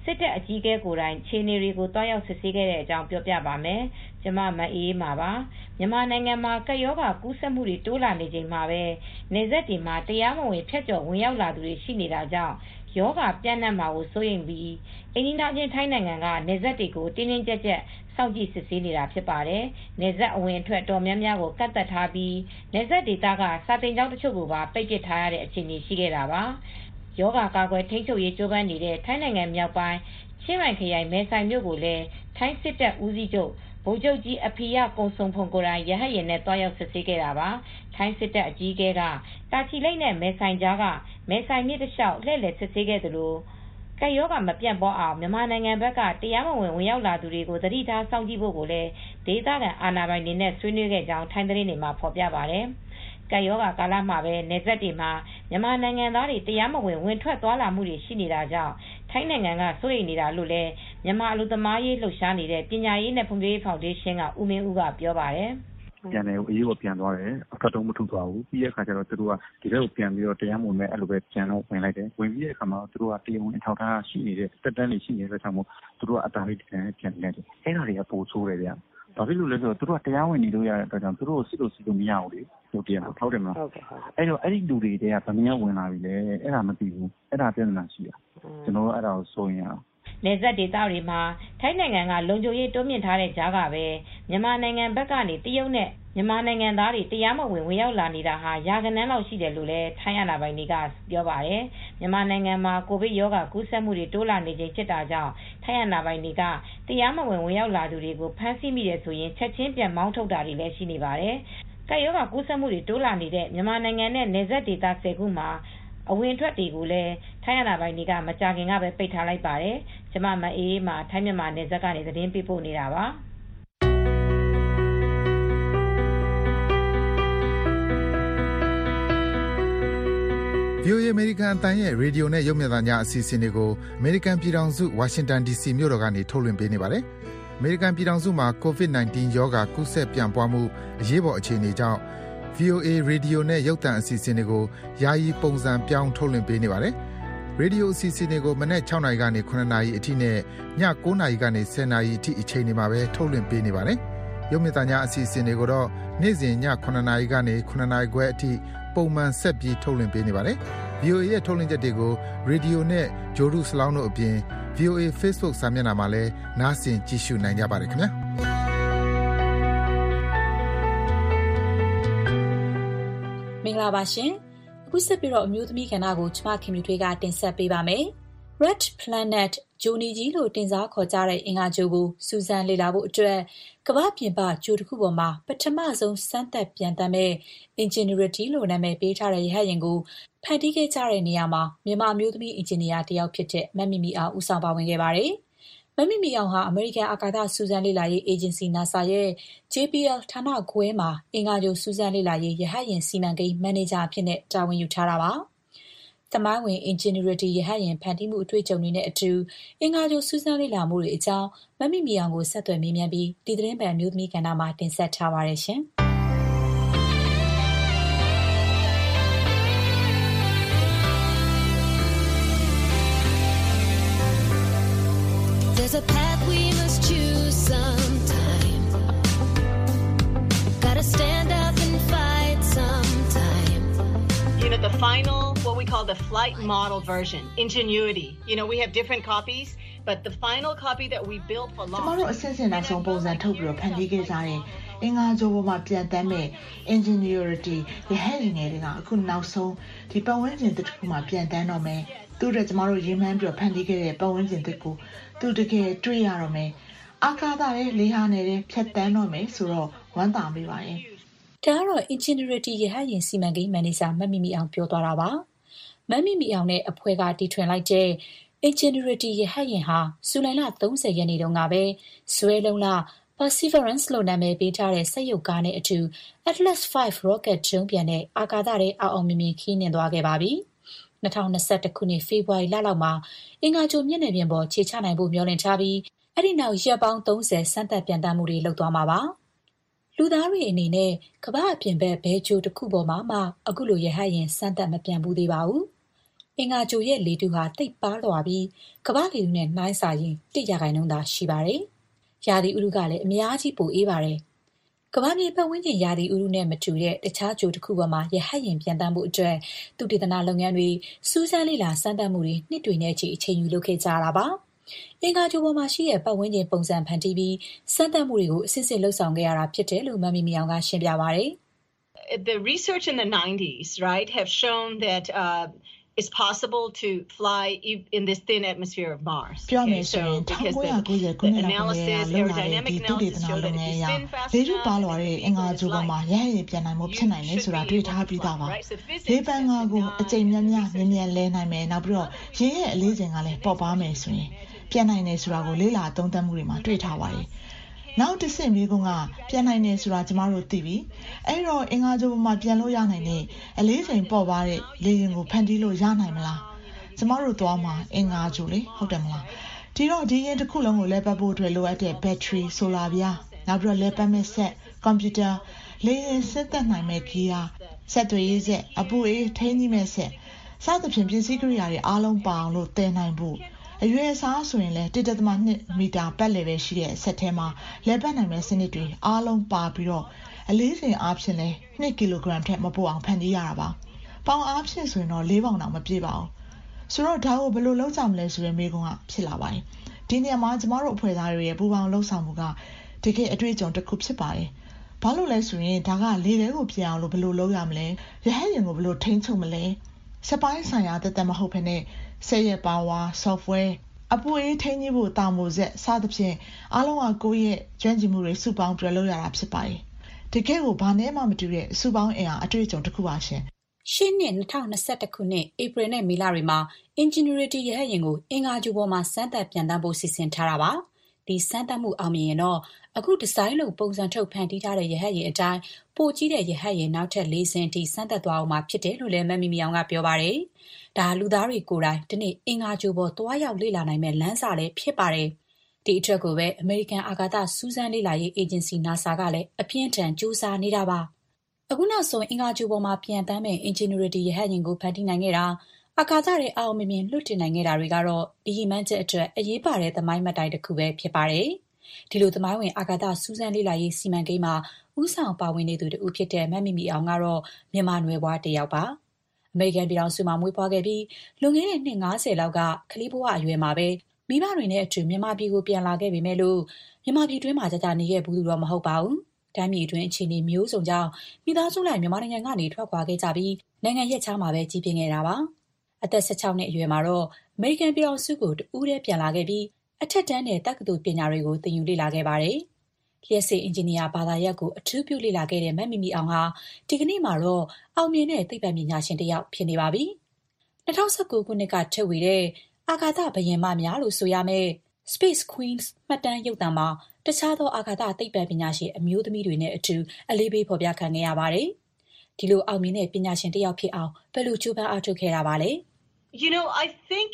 စစ်တပ်အကြီးအကဲကိုယ်တိုင်ခြေနေတွေကိုတွားရောက်စစ်ဆေးခဲ့တဲ့အကြောင်းပြောပြပါမယ်။ကျမမအေးမှာပါ။မြန်မာနိုင်ငံမှာကပ်ရောဂါကူးစက်မှုတွေတိုးလာနေချိန်မှာပဲနေဆက်တွေမှာတရားမဝင်ဖြတ်ကျော်ဝင်ရောက်လာသူတွေရှိနေတာကြောင့်ယောဂပြန့်နှံ့မှာကိုစိုးရိမ်ပြီးအိန္ဒိယချင်းထိုင်းနိုင်ငံကနေဆက်တွေကိုတင်းတင်းကြပ်ကြပ်စောင့်ကြည့်စစ်ဆေးနေတာဖြစ်ပါတယ်။နေဆက်အဝင်အထွက်တော်များများကိုကတ်သက်ထားပြီးနေဆက်ဒေသကစာတင်ကျောင်းတချို့ကိုပါပိတ်ပစ်ထားရတဲ့အခြေအနေရှိခဲ့တာပါ။ယောဂကာကွယ်ထိန်းချုပ်ရေးကြိုးပမ်းနေတဲ့ထိုင်းနိုင်ငံမြောက်ပိုင်းချင်းမိုင်ခရိုင်မဲဆိုင်မြို့ကိုလည်းထိုင်းစစ်တပ်ဦးစီးချုပ်ဗိုလ်ချုပ်ကြီးအဖီယကုံစုံဖုံကိုယ်တိုင်ရဟတ်ယာဉ်နဲ့တွားရောက်စစ်ဆေးခဲ့တာပါ။ထိုင်းစစ်တပ်အကြီးအကဲကတာချီလိတ်နဲ့မဲဆိုင်ကြားကမဲဆိုင်မြစ်တစ်လျှောက်လှည့်လည်စစ်ဆေးခဲ့သလိုကပ်ရောဂါမပြန့်ပွားအောင်မြန်မာနိုင်ငံဘက်ကတရားမဝင်ဝင်ရောက်လာသူတွေကိုသတိထားစောင့်ကြည့်ဖို့ကိုလည်းဒေသခံအာဏာပိုင်တွေနဲ့ဆွေးနွေးခဲ့ကြောင်းထိုင်းသတင်းတွေမှာဖော်ပြပါတယ်။ကပ်ရောဂါကာလမှာပဲနေဆက်တွေမှာမြန်မာနိုင်ငံသားတွေတရားမဝင်ဝင်ထွက်သွားလာမှုတွေရှိနေတာကြောင့်ထိုင်းနိုင်ငံကစိုးရိမ်နေတာလို့လည်းမြန်မာအလို့သမားရေးလှုပ်ရှားနေတဲ့ပညာရေးနဲ့ဖွံ့ဖြိုးရေးဖောင်ဒေးရှင်းကဦးမင်းဦးကပြောပါတယ်။ပြန်တယ်အေးကိုပြန်သွားတယ်အဖတ်တော့မထုတ်သွားဘူးပြီးတဲ့အခါကျတော့သူတို့ကဒီဘက်ကိုပြန်ပြီးတော့တရားမဝင်မဲ့အဲ့လိုပဲပြန်တော့ဝင်လိုက်တယ်ဝင်ပြီးတဲ့အခါမှာသူတို့ကတရားဝင်အထောက်အထားရှိနေတဲ့တက်တန်းတွေရှိနေတဲ့ကြောင့်မို့သူတို့ကအတားလေးပြန်ပြန်နေတယ်အဲ့ဒါတွေကပိုဆိုးတယ်ဗျဘာဖြစ်လို့လဲဆိုတော့သူတို့ကတရားဝင်နေလို့ရတဲ့အတွက်ကြောင့်သူတို့ကိုစစ်လို့စစ်လို့မရဘူးလေဟုတ်တယ်ဟုတ်တယ်မလားဟုတ်ကဲ့ဟုတ်အဲ့တော့အဲ့ဒီလူတွေကဗမာဝင်လာပြီလေအဲ့ဒါမသိဘူးအဲ့ဒါပြဿနာရှိတာကျွန်တော်တို့အဲ့ဒါကိုစိုးရင်အောင်နေဆက်ဒေသတွေမှာထိုင်းနိုင်ငံကလုံခြုံရေးတိုးမြင့်ထားတဲ့ကြားကပဲမြန်မာနိုင်ငံဘက်ကနေတရုတ်နဲ့မြန်မာနိုင်ငံသားတွေတရားမဝင်ဝင်ရောက်လာနေတာဟာရာဂဏန်းလောက်ရှိတယ်လို့လည်းထိုင်းအာဏာပိုင်တွေကပြောပါတယ်မြန်မာနိုင်ငံမှာကိုဗစ်ရောဂါကူးစက်မှုတွေတိုးလာနေချိန်ဖြစ်တာကြောင့်ထိုင်းအာဏာပိုင်တွေကတရားမဝင်ဝင်ရောက်လာသူတွေကိုဖမ်းဆီးမိတယ်ဆိုရင်ချက်ချင်းပြန်မောင်းထုတ်တာတွေလည်းရှိနေပါတယ်ကပ်ရောဂါကူးစက်မှုတွေတိုးလာနေတဲ့မြန်မာနိုင်ငံနဲ့နယ်စပ်ဒေသဆယ်ခုမှာအဝင်ထွက်တွေကိုလည်းထိုင်းအာဏာပိုင်တွေကမကြာခင်ကပဲပိတ်ထားလိုက်ပါတယ်။ကျမမအေးမှာထိုင်းမြန်မာနယ်စပ်ကနေသတင်းပေးပို့နေတာပါ။ဗွီအိုအေ American အသံရဲ့ရေဒီယိုနဲ့ရုပ်မြင်သံကြားအစီအစဉ်တွေကို American ပြည်ထောင်စုဝါရှင်တန် ဒီစီ မြို့တော်ကနေထုတ်လွှင့်ပေးနေပါတယ်။ American ပြည်ထောင်စုမှာ ကိုဗစ် ၁၉ ရောဂါကူးစက်ပြန့်ပွားမှုအရေးပေါ်အခြေအနေကြောင့်ဗွီအိုအေ ရေဒီယိုနဲ့ရုပ်သံအစီအစဉ်တွေကိုယာယီပုံစံပြောင်းထုတ်လွှင့်ပေးနေပါတယ်။ ရေဒီယိုအစီအစဉ်တွေကိုမနက်၆နာရီကနေ၇နာရီအထိနဲ့ည၉နာရီကနေ၁၀နာရီအထိအချိန်တွေမှာပဲထုတ်လွှင့်ပေးနေပါတယ်။ရုပ်မြင်သံကြားအစီအစဉ်တွေကိုတော့နေ့စဉ်ည၇နာရီကနေ၇နာရီခွဲအထိပုံမှန်ဆက်ပြီးထုတ်လွှင့်ပေးနေပါတယ်။ ဗွီအိုအေရဲ့ထုတ်လွှင့်ချက်တွေကိုရေဒီယိုနဲ့ဂျိုဒုစလောင်းတို့အပြင် ဗွီအိုအေ Facebook စာမျက်နှာမှာလည်းနားဆင်ကြည့်ရှုနိုင်ကြပါတယ်ခင်ဗျာ။မင်္ဂလာပါရှင်အခုဆက်ပြီးတော့အမျိုးသမီးကဏ္ဍကိုကျမခင်မြူထွေးကတင်ဆက်ပေးပါမယ် Red Planet ဂျိုနီကြီးလို့တင်စားခေါ်ကြတဲ့အင်္ဂါဂြိုလ်ကိုစူးစမ်းလေ့လာဖို့အတွက်ကမ္ဘာပြင်ပဂြိုလ်တစ်ခုပေါ်မှာပထမဆုံးစမ်းသပ်ပြန်တမ်းမဲ့ Ingenuity လို့နာမည်ပေးထားတဲ့ရဟတ်ယာဉ်ကိုဖန်တီးခဲ့ကြတဲ့နေရာမှာမြန်မာအမျိုးသမီးအင်ဂျင်နီယာတစ်ယောက်ဖြစ်တဲ့မမီမီအောင်ဦးဆောင်ပါဝင်ခဲ့ပါတယ်မမီမီအောင်ဟာအမေရိကန်အာကာသစူးစမ်းလေ့လာရေးအေဂျင်စီ NASA ရဲ့ ဂျေ ပီ အယ်လ် ဌာနခွဲမှာအင်္ဂါဂြိုလ်စူးစမ်းလေ့လာရေးရဟတ်ယာဉ်စီမံကိန်းမန်နေဂျာအဖြစ်နဲ့တာဝန်ယူထားတာပါ။သမိုင်းဝင် Ingenuity ရဟတ်ယာဉ်ဖန်တီးမှုအတွေ့အကြုံတွေနဲ့အတူအင်္ဂါဂြိုလ်စူးစမ်းလေ့လာမှုတွေအကြောင်းမမီမီအောင်ကိုဆက်သွယ်မေးမြန်းပြီးဒီသတင်းပတ်အမျိုးသမီးကဏ္ဍမှာတင်ဆက်ထားပါတယ်ရှင်။ There's a path we must choose sometime. Gotta stand up and fight sometime. You know, the final, what we call the flight model version, Ingenuity. You know, we have different copies, but the final copy that we built for launch. ကျမတို့အစစ်အစစ်နောက်ဆုံးပုံစံထုတ်ပြီးတော့ဖန်တီးခဲ့ကြတဲ့အင်္ဂါဂြိုလ်ပေါ်မှာပြန်တမ်းမဲ့ Ingenuity ရဟတ်ယာဉ်တွေကအခုနောက်ဆုံးဒီပတ်ဝန်းကျင်တစ်ခုမှာပြန်တမ်းတော့မယ်။သူတို့ကျမတို့ရေးမှန်းပြီးတော့ဖန်တီးခဲ့တဲ့ပတ်ဝန်းကျင်တစ်ခုသူတကယ်တွေ့ရတော့မယ်အာကာသရဲ့လေးဟာနေတဲ့ဖြတ်တန်းတော့မယ်ဆိုတော့ဝမ်းသာမိပါရဲ့ဒါကတော့ Ingenuity ရဟတ်ယာဉ်စီမံကိန်းမန်နေဂျာမမီမီအောင်ပြောသွားတာပါမမီမီအောင်နဲ့အဖွဲ့ကတီထွင်လိုက်တဲ့ Ingenuity ရဟတ်ယာဉ်ဟာဇူလိုင်လ၃၀ရက်နေ့တုန်းကပဲဇွဲလုံးလ Perseverance လို့နာမည်ပေးထားတဲ့စက်ရုပ်ကားနဲ့အတူ Atlas ၅ rocket ဒုံးပျံနဲ့အာကာသထဲအောင်အောင်မြင်မြင်ခီးနှင်သွားခဲ့ပါပြီ၂၀၂၁ခုနှစ်ဖေဖော်ဝါရီလလောက်မှာအင်္ဂါဂြိုလ်မျက်နှာပြင်ပေါ်ခြေချနိုင်ဖို့မျှော်လင့်ထားပြီးအဲ့ဒီနောက်ရက်ပေါင်း၃၀စမ်းသပ်ပြန်တမ်းမှုတွေလုပ်သွားမှာပါလူသားတွေအနေနဲ့ကမ္ဘာအပြင်ဘက်ဘဲဂျိုတစ်ခုပေါ်မှာမှအခုလိုရဟတ်ယာဉ်စမ်းသပ်မပြန်ဘူးသေးပါဘူးအင်္ဂါဂြိုဟ်ရဲ့လေထုဟာသိပ်ပါးလွှာပြီးကမ္ဘာလေထုနဲ့နှိုင်းစာရင်တစ်ရာခိုင်နှုန်းသာရှိပါတယ်။ရာသီဥတုကလည်းအများကြီးပိုအေးပါတယ်။ကမ္ဘာမြေပတ်ဝန်းကျင်ရာသီဥတုနဲ့မတူတဲ့တခြားဂြိုဟ်တစ်ခုပေါ်မှာရဟတ်ယာဉ်ပျံသန်းဖို့အတွက်သုတေသနလုပ်ငန်းတွေစူးစမ်းလေ့လာစမ်းသပ်မှုတွေနှစ်တွေနဲ့ချီအချိန်ယူလုပ်ခဲ့ကြတာပါ။အင်္ဂါဂြိုဟ်ပေါ်မှာရှိတဲ့ပတ်ဝန်းကျင်ပုံစံဖန်တီးပြီးစမ်းသပ်မှုတွေကိုအစစ်အစစ်လုပ်ဆောင်ခဲ့ရတာဖြစ်တယ်လို့မမီမီအောင်ကရှင်းပြပါတယ်။ The research in the nineties, right, have shown that uh, it's possible to fly in this thin atmosphere of Mars. ပြောမယ်ဆိုရင်၁၉၉၀ခုနှစ်လောက်ကလေးကလုံလာတဲ့ဒီသုတေသနလုပ်ငန်းအရလေထုပါလွှာတဲ့အင်္ဂါဂြိုဟ်ပေါ်မှာရဟတ်ယာဉ်ပြန်နိုင်မှုဖြစ်နိုင်တယ်ဆိုတာတွေ့ထားပြီးသားပါ။လေပန်းကားကိုအကြိမ်များများမြင်မြန်လဲနိုင်မယ်နောက်ပြီးတော့ရင်းရဲ့အလေးချိန်ကလည်းပေါ်ပါမယ်ဆိုရင်ပြန်နိုင်တယ်ဆိုတာကိုလေ့လာသုံးသပ်မှုတွေမှာတွေ့ထားပါတယ်။နောက်တစ်ဆင့်မျိုးကပြန်နိုင်တယ်ဆိုတာကျမတို့သိပြီ။အဲ့တော့အင်္ဂါဂြိုဟ်ပေါ်မှာပြန်လို့ရနိုင်တဲ့အလေးချိန်ပေါ်ပါတဲ့လေယာဉ်ကိုဖန်တီးလို့ရနိုင်မလား။ကျမတို့သွားမှာအင်္ဂါဂြိုဟ်လေဟုတ်တယ်မလား။ဒီတော့ဒီရင်တစ်ခုလုံးကိုလဲပတ်ဖို့အတွက်လိုအပ်တဲ့ဘက်ထရီဆိုလာပြားနောက်ပြီးတော့လဲပတ်မဲ့ဆက်ကွန်ပျူတာလေယာဉ်စစ်သက်နိုင်မဲ့ဂီယာဆက်သွယ်ရေးဆက်အပူအေးထိန်းကြီးမဲ့ဆက်စသဖြင့်ပစ္စည်းကိရိယာတွေအားလုံးပါအောင်လို့တည်နိုင်ဖို့အရွယ်အစားဆိုရင်လည်းတစ်ဒသမနှစ်မီတာပတ်လည်ပဲရှိတဲ့အဆက်ထဲမှာလဲပတ်နိုင်မဲ့စနစ်တွေအားလုံးပါပြီးတော့အလေးချိန်အားဖြင့်လည်းနှစ်ကီလိုဂရမ်ထက်မပိုအောင်ဖန်တီးရတာပါပေါင်အားဖြင့်ဆိုရင်တော့လေးပေါင်တောင်မပြည့်ပါဘူးဆိုတော့ဒါကိုဘယ်လိုလုပ်ကြမလဲဆိုတဲ့မေးခွန်းကဖြစ်လာပါတယ်ဒီနေရာမှာကျမတို့အဖွဲ့သားတွေရဲ့ပူးပေါင်းလှုပ်ဆောင်မှုကတကယ်အတွေ့အကြုံတစ်ခုဖြစ်ပါတယ်ဘာလို့လဲဆိုရင်ဒါကလေထဲကိုပြန်အောင်လို့ဘယ်လိုလုပ်ရမလဲရဟတ်ယာဉ်ကိုဘယ်လိုထိန်းချုပ်မလဲစပိုင်းဆိုင်ရာတသက်မဟုတ်ဘဲနဲ့ဆက်ရပါဝါ software အပူအေးထိန်းကြီးဖို့တာမိုဆက်စသဖြင့်အားလုံးကကိုယ့်ရဲ့ကျွမ်းကျင်မှုတွေစုပေါင်းပြလုပ်ရတာဖြစ်ပါတယ်တကယ်ကိုဘာနဲ့မှမတူတဲ့စုပေါင်းအင်အားအတွေ့အကြုံတစ်ခုပါရှင်ရှင်းနှစ်၂၀၂၁ခုနှစ်ဧပြီနဲ့မေလတွေမှာ Ingenuity ရဟတ်ယာဉ်ကိုအင်္ဂါဂြိုဟ်ပေါ်မှာစမ်းသပ်ပြန်သန်းဖို့စီစဉ်ထားတာပါဒီစမ်းသပ်မှုအောင်မြင်ရင်တော့အခုဒီဇိုင်းလို့ပုံစံထုတ်ဖန်တီးထားတဲ့ရဟတ်ယာဉ်အတိုင်းပိုကြီးတဲ့ရဟတ်ယာဉ်နောက်ထပ်၄ဆင့်ထိစမ်းသပ်သွားအောင်မှာဖြစ်တယ်လို့လည်းမမီမီအောင်ကပြောပါတယ်ဒါလူသားတွေကိုယ်တိုင်ဒီနေ့အင်္ဂါဂြိုဟ်ပေါ်သွားရောက်လေ့လာနိုင်မဲ့လမ်းစာလည်းဖြစ်ပါတယ်ဒီအတွက်ကိုပဲအမေရိကန်အာကာသစူးစမ်းလေ့လာရေးအေဂျင်စီ NASA ကလည်းအပြင်းထန်ကြိုးစားနေတာပါအခုနောက်ဆုံးအင်္ဂါဂြိုဟ်ပေါ်မှာပြန်တမ်းမဲ့ Ingenuity ရဟတ်ယာဉ်ကိုဖန်တီးနိုင်ခဲ့တာအာကာသရဲ့အောင်အောင်မြင်မြင်လွှတ်တင်နိုင်ခဲ့တာတွေကတော့ဒီရည်မှန်းချက်အတွက်အရေးပါတဲ့သမိုင်းမှတ်တိုင်တစ်ခုပဲဖြစ်ပါတယ်ဒီလိုသမိုင်းဝင်အာကာသစူးစမ်းလေ့လာရေးစီမံကိန်းမှာဦးဆောင်ပါဝင်နေသူတူဖြစ်တဲ့မမီမီအောင်ကတော့မြန်မာနွယ်ဘွားတစ်ယောက်ပါအမေရိကန်ပြည်ထောင်စုမှာမွေးဖွားခဲ့ပြီးလွန်ခဲ့တဲ့နှစ်၅ဆယ်လောက်ကကလေးဘဝအရွယ်မှာပဲမိဘတွေနဲ့အတူမြန်မာပြည်ကိုပြန်လာခဲ့ပေမဲ့လို့မြန်မာပြည်တွင်းမှာကြာကြာနေခဲ့ဘူးလို့တော့မဟုတ်ပါဘူး။တိုင်းပြည်တွင်းအခြေအနေမျိုးစုံကြောင့်မိသားစုလိုက်မြန်မာနိုင်ငံကနေထွက်ခွာခဲ့ကြပြီးနိုင်ငံရက်ခြားမှာပဲကြီးပြင်းခဲ့တာပါ။အသက်၁၆နှစ်အရွယ်မှာတော့အမေရိကန်ပြည်ထောင်စုကိုတူးတည်းပြန်လာခဲ့ပြီးအထက်တန်းနဲ့တက္ကသိုလ်ပညာတွေကိုသင်ယူလေ့လာခဲ့ပါတယ်။လျှက်စစ်အင်ဂျင်နီယာဘာသာရပ်ကိုအထူးပြုလေ့လာခဲ့တဲ့မမီမီအောင်ဟာဒီကနေ့မှာတော့အောင်မြင်တဲ့သိပ္ပံပညာရှင်တစ်ယောက်ဖြစ်နေပါပြီ။၂၀၁၉ခုနှစ်ကထုတ်ဝေတဲ့အာကာသဘယင်မများလို့ဆိုရမယ့် Space Queens မှတ်တမ်းရုပ်သံမှာတခြားသောအာကာသသိပ္ပံပညာရှင်အမျိုးသမီးတွေနဲ့အတူအလေးပေးဖော်ပြခံခဲ့ရပါတယ်။ဒီလိုအောင်မြင်တဲ့ပညာရှင်တစ်ယောက်ဖြစ်အောင်ဘယ်လိုကြိုးပမ်းအားထုတ်ခဲ့တာပါလဲ။ You know, I think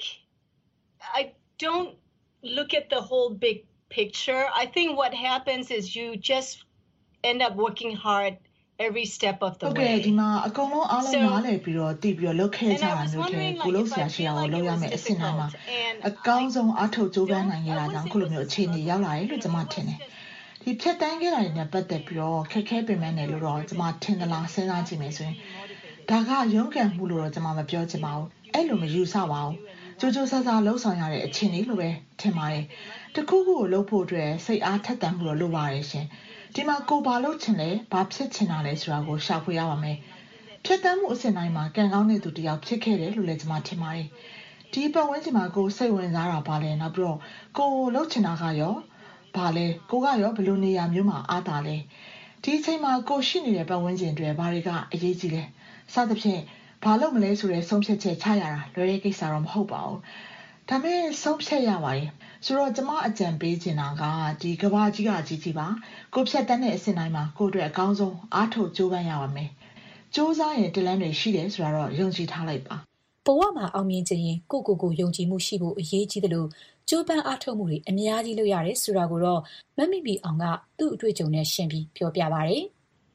I don't look at the whole big picture. I think what happens is you just end up working hard every step of the way. Okay, ဒီမှာအကုန်လုံးအားလုံးနားလည်ပြီးတော့တည်ပြီးတော့လုပ်ခဲ့ကြတာမျိုးတွေကိုလို့ဆရာရှိအောင်လုပ်ရမယ်အဆင့်တိုင်းမှာအကောင်းဆုံးအားထုတ်ကြိုးပမ်းနိုင်ကြတာကြောင့်ခုလိုမျိုးအခြေအနေရောက်လာတယ်လို့ကျွန်မထင်တယ်။ဒီဖြတ်တန်းခဲ့တာတွေနဲ့ပတ်သက်ပြီးတော့ခက်ခဲပင်ပန်းတယ်လို့တော့ကျွန်မထင်သလားစဉ်းစားကြည့်မယ်ဆိုရင်ဒါကရုန်းကန်မှုလို့တော့ကျွန်မမပြောချင်ပါဘူး။အဲ့လိုမယူဆပါဘူး။ကြိုးကြိုးဆဆလှုပ်ဆောင်ရတဲ့အခြေအနေလို့ပဲထင်ပါတယ်။တခုခုကိုလုပ်ဖို့အတွက်စိတ်အားထက်သန်မှုတော့လိုပါတယ်ရှင်။ဒီမှာကိုဘာလုပ်ချင်လဲဘာဖြစ်ချင်တာလဲဆိုတာကိုရှာဖွေရပါမယ်။ဖြစ်တမ်းမှုအစဉ်တိုင်းမှာကံကောင်းတဲ့သူတယောက်ဖြစ်ခဲ့တယ်လို့လည်းကျွန်မထင်ပါတယ်။ဒီပတ်ဝန်းကျင်မှာကိုစိတ်ဝင်စားတာပါလဲနောက်ပြီးတော့ကိုလုပ်ချင်တာကရောဘာလဲကိုကရောဘယ်လိုနေရာမျိုးမှာအားတာလဲဒီအချိန်မှာကိုရှိနေတဲ့ပတ်ဝန်းကျင်တွေဘာတွေကအရေးကြီးလဲစသဖြင့်ဘာလို့မလဲဆိုတဲ့ဆုံးဖြတ်ချက်ချရတာလွယ်တဲ့ကိစ္စတော့မဟုတ်ပါဘူး။ဒါပေမဲ့ဆုံးဖြတ်ရပါတယ်။ဆိုတော့ကျမအကြံပေးချင်တာကဒီကဘာကြီးကကြီးကြီးပါကိုဖြတ်တန်းတဲ့အစဉ်တိုင်းမှာကိုအတွက်အကောင်းဆုံးအားထုတ်ကြိုးပမ်းရပါမယ်။ကြိုးစားရင်တလန်းတွေရှိတယ်ဆိုတာတော့ယုံကြည်ထားလိုက်ပါ။ဘဝမှာအောင်မြင်ခြင်းရင်ကိုကိုကိုယုံကြည်မှုရှိဖို့အရေးကြီးတယ်လို့ကြိုးပမ်းအားထုတ်မှုတွေအများကြီးလုပ်ရတယ်ဆိုတာကိုတော့မမီမီအောင်ကသူ့အတွေ့အကြုံနဲ့ရှင်းပြီးပြောပြပါတယ်။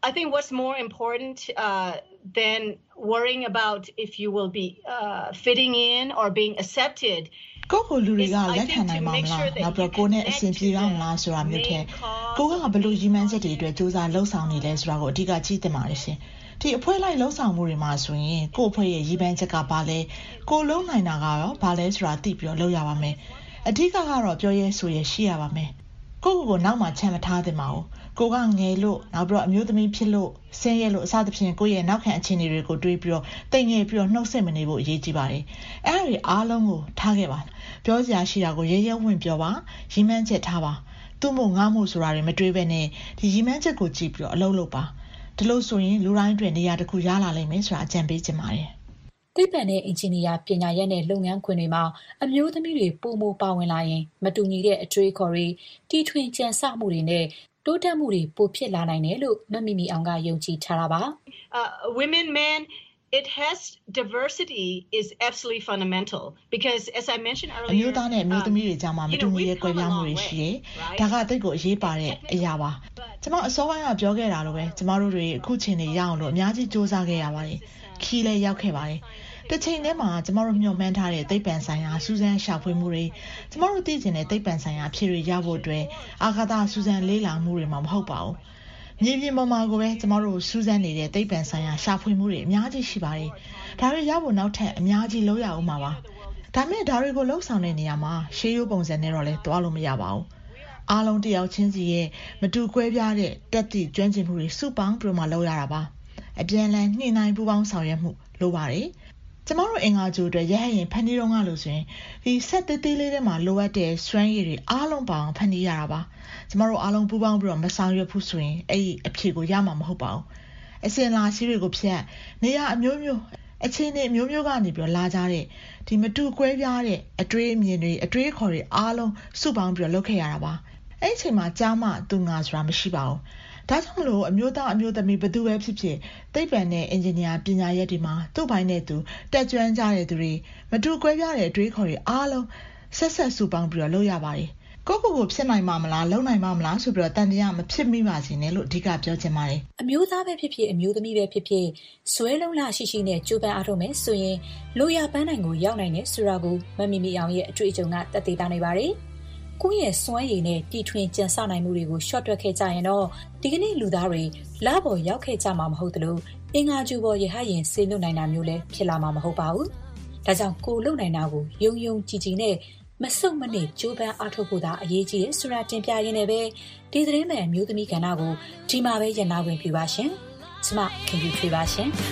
I think what's more important uh, than worrying about if you will be uh, fitting in or being accepted. ကိုကိုလူတွေကလက်ခံနိုင်မှာမလားနောက်ပြီးကိုနဲ့အဆင်ပြေရမလားဆိုတာမျိုးထဲကိုကဘလို့ကြီးမှန်းချက်တွေအတွက်စူးစမ်းလှုပ်ဆောင်နေလဲဆိုတာကိုအဓိကကြည့်တင်ပါတယ်ရှင်ဒီအဖွဲလိုက်လှုပ်ဆောင်မှုတွေမှာဆိုရင်ကို့အဖွဲ့ရဲ့ရည်မှန်းချက်ကဘာလဲကိုလုံးနိုင်တာကရောဘာလဲဆိုတာသိပြီးတော့လုပ်ရပါမယ်အဓိကကတော့ပြောရဲဆိုရဲရှိရပါမယ်ကိုကိုကိုနောက်မှချမ်းမထားသင့်ပါဘူးကိုကငယ်လို့နောက်ပြီးတော့အမျိုးသမီးဖြစ်လို့ဆင်းရဲလို့အစသဖြင့်ကိုရဲ့နောက်ခံအခြေအနေတွေကိုတွေးပြီးတော့တိမ်ငယ်ပြီးတော့နှုတ်ဆက်မနေဖို့အရေးကြီးပါတယ်အဲ့ဒါတွေအားလုံးကိုထားခဲ့ပါပြောစရာရှိတာကိုရဲရဲဝံ့ပြောပါရည်မှန်းချက်ထားပါသူ့မို့ငါ့မို့ဆိုတာတွေမတွေးဘဲနဲ့ဒီရည်မှန်းချက်ကိုကြည့်ပြီးတော့အလုပ်လုပ်ပါဒီလိုဆိုရင်လူတိုင်းအတွက်နေရာတစ်ခုရလာလိမ့်မယ်ဆိုတာအကြံပေးချင်ပါတယ်သိပ္ပံနဲ့အင်ဂျင်နီယာပညာရပ်နဲ့လုပ်ငန်းခွင်တွေမှာအမျိုးသမီးတွေပိုမိုပါဝင်လာရင်မတူညီတဲ့အတွေးခေါ်တွေတီထွင်ကြံစမှုတွေနဲ့တိုးတက်မှုတွေပိုဖြစ်လာနိုင်တယ်လို့မမီမီအောင်ကယုံကြည်ထားတာပါ uh, women men it has diversity is absolutely fundamental because as I mentioned earlier အမျိုးသားနဲ့အမျိုးသမီးတွေကြားမှာမတူညီတဲ့ကွဲပြားမှုတွေရှိတယ်ဒါကတိတ်ကိုအရေးပါတဲ့အရာပါကျွန်မအစောပိုင်းကပြောခဲ့တာလိုပဲကျမတို့တွေအခုချိန်နေရအောင်လို့အများကြီးစူးစမ်းခဲ့ရပါတယ်ခီးလည်းရောက်ခဲ့ပါတယ်တစ်ချိန်တည်းမှာကျမတို့မျှော်မှန်းထားတဲ့သိပ္ပံဆိုင်ရာစူးစမ်းရှာဖွေမှုတွေကျမတို့သိကျင်တဲ့သိပ္ပံဆိုင်ရာဖြေတွေရဖို့အတွက်အာဃာတစူးစမ်းလေ့လာမှုတွေမှာမဟုတ်ပါဘူးမြေပြင်ပေါ်မှာကိုပဲကျမတို့စူးစမ်းနေတဲ့သိပ္ပံဆိုင်ရာရှာဖွေမှုတွေအများကြီးရှိပါတယ်ဒါတွေရဖို့နောက်ထပ်အများကြီးလုပ်ရအောင်ပါပါဒါမဲ့ဒါတွေကိုလှုပ်ဆောင်တဲ့နေရာမှာရှေးရိုးပုံစံနဲ့တော့လည်းတွားလို့မရပါဘူးအားလုံးတယောက်ချင်းစီရဲ့မတူကွဲပြားတဲ့တက်သည့်ကျွမ်းကျင်မှုတွေစုပေါင်းပြီးမှလုပ်ရတာပါအပြန်လည်နှိမ့်နိုင်ပူးပေါင်းဆောင်ရွက်မှုလိုပါတယ်ကျမတို့အင်္ဂါကျိုးအတွက်ရဟရင်ဖန်တီးတော့ငါလို့ဆိုရင်ဒီဆက်သေးသေးလေးထဲမှာလိုအပ်တဲ့စွမ်းရည်တွေအားလုံးပေါင်းဖန်တီးရတာပါကျမတို့အားလုံးပူးပေါင်းပြီးတော့မဆောင်ရွက်ဘူးဆိုရင်အဲ့ဒီအဖြေကိုရမှာမဟုတ်ပါဘူးအစင်လာရှိတွေကိုဖြတ်နေရအမျိုးမျိုးအခြေအနေမျိုးမျိုးကနေပြီးတော့လာကြတဲ့ဒီမတူကွဲပြားတဲ့အတွေးအမြင်တွေအတွေးခေါ်တွေအားလုံးစုပေါင်းပြီးတော့လုပ်ခဲ့ရတာပါအဲ့ဒီအချိန်မှာကြားမှသူငါဆိုတာမရှိပါဘူးဒါကြောင့်မလို့အမျိုးသားအမျိုးသမီးဘယ်သူပဲဖြစ်ဖြစ်သိပ္ပံနဲ့အင်ဂျင်နီယာပညာရပ်တွေမှာသူ့ဘိုင်းနဲ့သူတက်ကြွကြတဲ့သူတွေမတူကွဲပြားတဲ့အတွေးခေါ်တွေအားလုံးဆက်ဆက်စုပေါင်းပြီးတော့လုပ်ရပါတယ်ကိုကိုကိုဖြစ်နိုင်မှာမလားလုံနိုင်မှာမလားဆိုပြီးတော့တန်တရားမဖြစ်မိပါစေနဲ့လို့အဓိကပြောချင်ပါတယ်အမျိုးသားပဲဖြစ်ဖြစ်အမျိုးသမီးပဲဖြစ်ဖြစ်ဇွဲလုံးလာရှိရှိနဲ့ကြိုးပမ်းအားထုတ်မယ်ဆိုရင်လိုရပန်းနိုင်ကိုရောက်နိုင်တယ်ဆိုတာကိုမမီမီအောင်ရဲ့အတွေ့အကြုံကသက်သေတာနေပါတယ်ကိုယ့်ရဲ့စွမ်းရည်နဲ့တီထွင်ကြံစနိုင်မှုတွေကိုရှော့တွက်ခဲ့ကြရင်တော့ဒီကနေ့လူသားတွေလပေါ်ရောက်ခဲ့ကြမှာမဟုတ်သလိုအင်္ဂါကျူပေါ်ရဟရင်ဆေးလွတ်နိုင်တာမျိုးလည်းဖြစ်လာမှာမဟုတ်ပါဘူး။ဒါကြောင့်ကိုလုံနိုင်တာကိုယုံယုံကြည်ကြည်နဲ့မဆုတ်မနစ်ကြိုးပမ်းအားထုတ်ဖို့သာအရေးကြီးတယ်ဆိုတာတင်ပြရင်းနဲ့ပဲဒီသတင်းမှန်မျိုးသမီးကဏ္ဍကိုဒီမှာပဲရနာဝင်ပြပါရှင်။ကျွန်မခင်ဗျထွေးပါရှင်။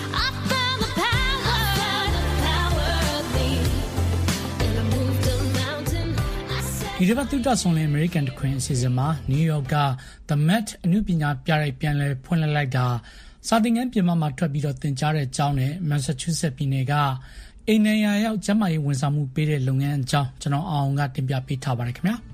ဒီတစ်ပတ်သုတဆောင်လင် American တခွင်အစီအစဉ်မှာ New York က The Met အနုပညာပြရိုက်ပြန်လည်ဖွင့်လှစ်လိုက်တာစာသင်ခန်းပြင်ပမှာထွက်ပြီးတော့သင်ကြားတဲ့အကြောင်းနဲ့ Massachusetts ပြည်နယ်ကအိမ်နေရာရောက်ကျန်းမာရေးဝန်ဆောင်မှုပေးတဲ့လုပ်ငန်းအကြောင်းကျွန်တော်အောင်ကတင်ပြပေးထားပါတယ်ခင်ဗျာ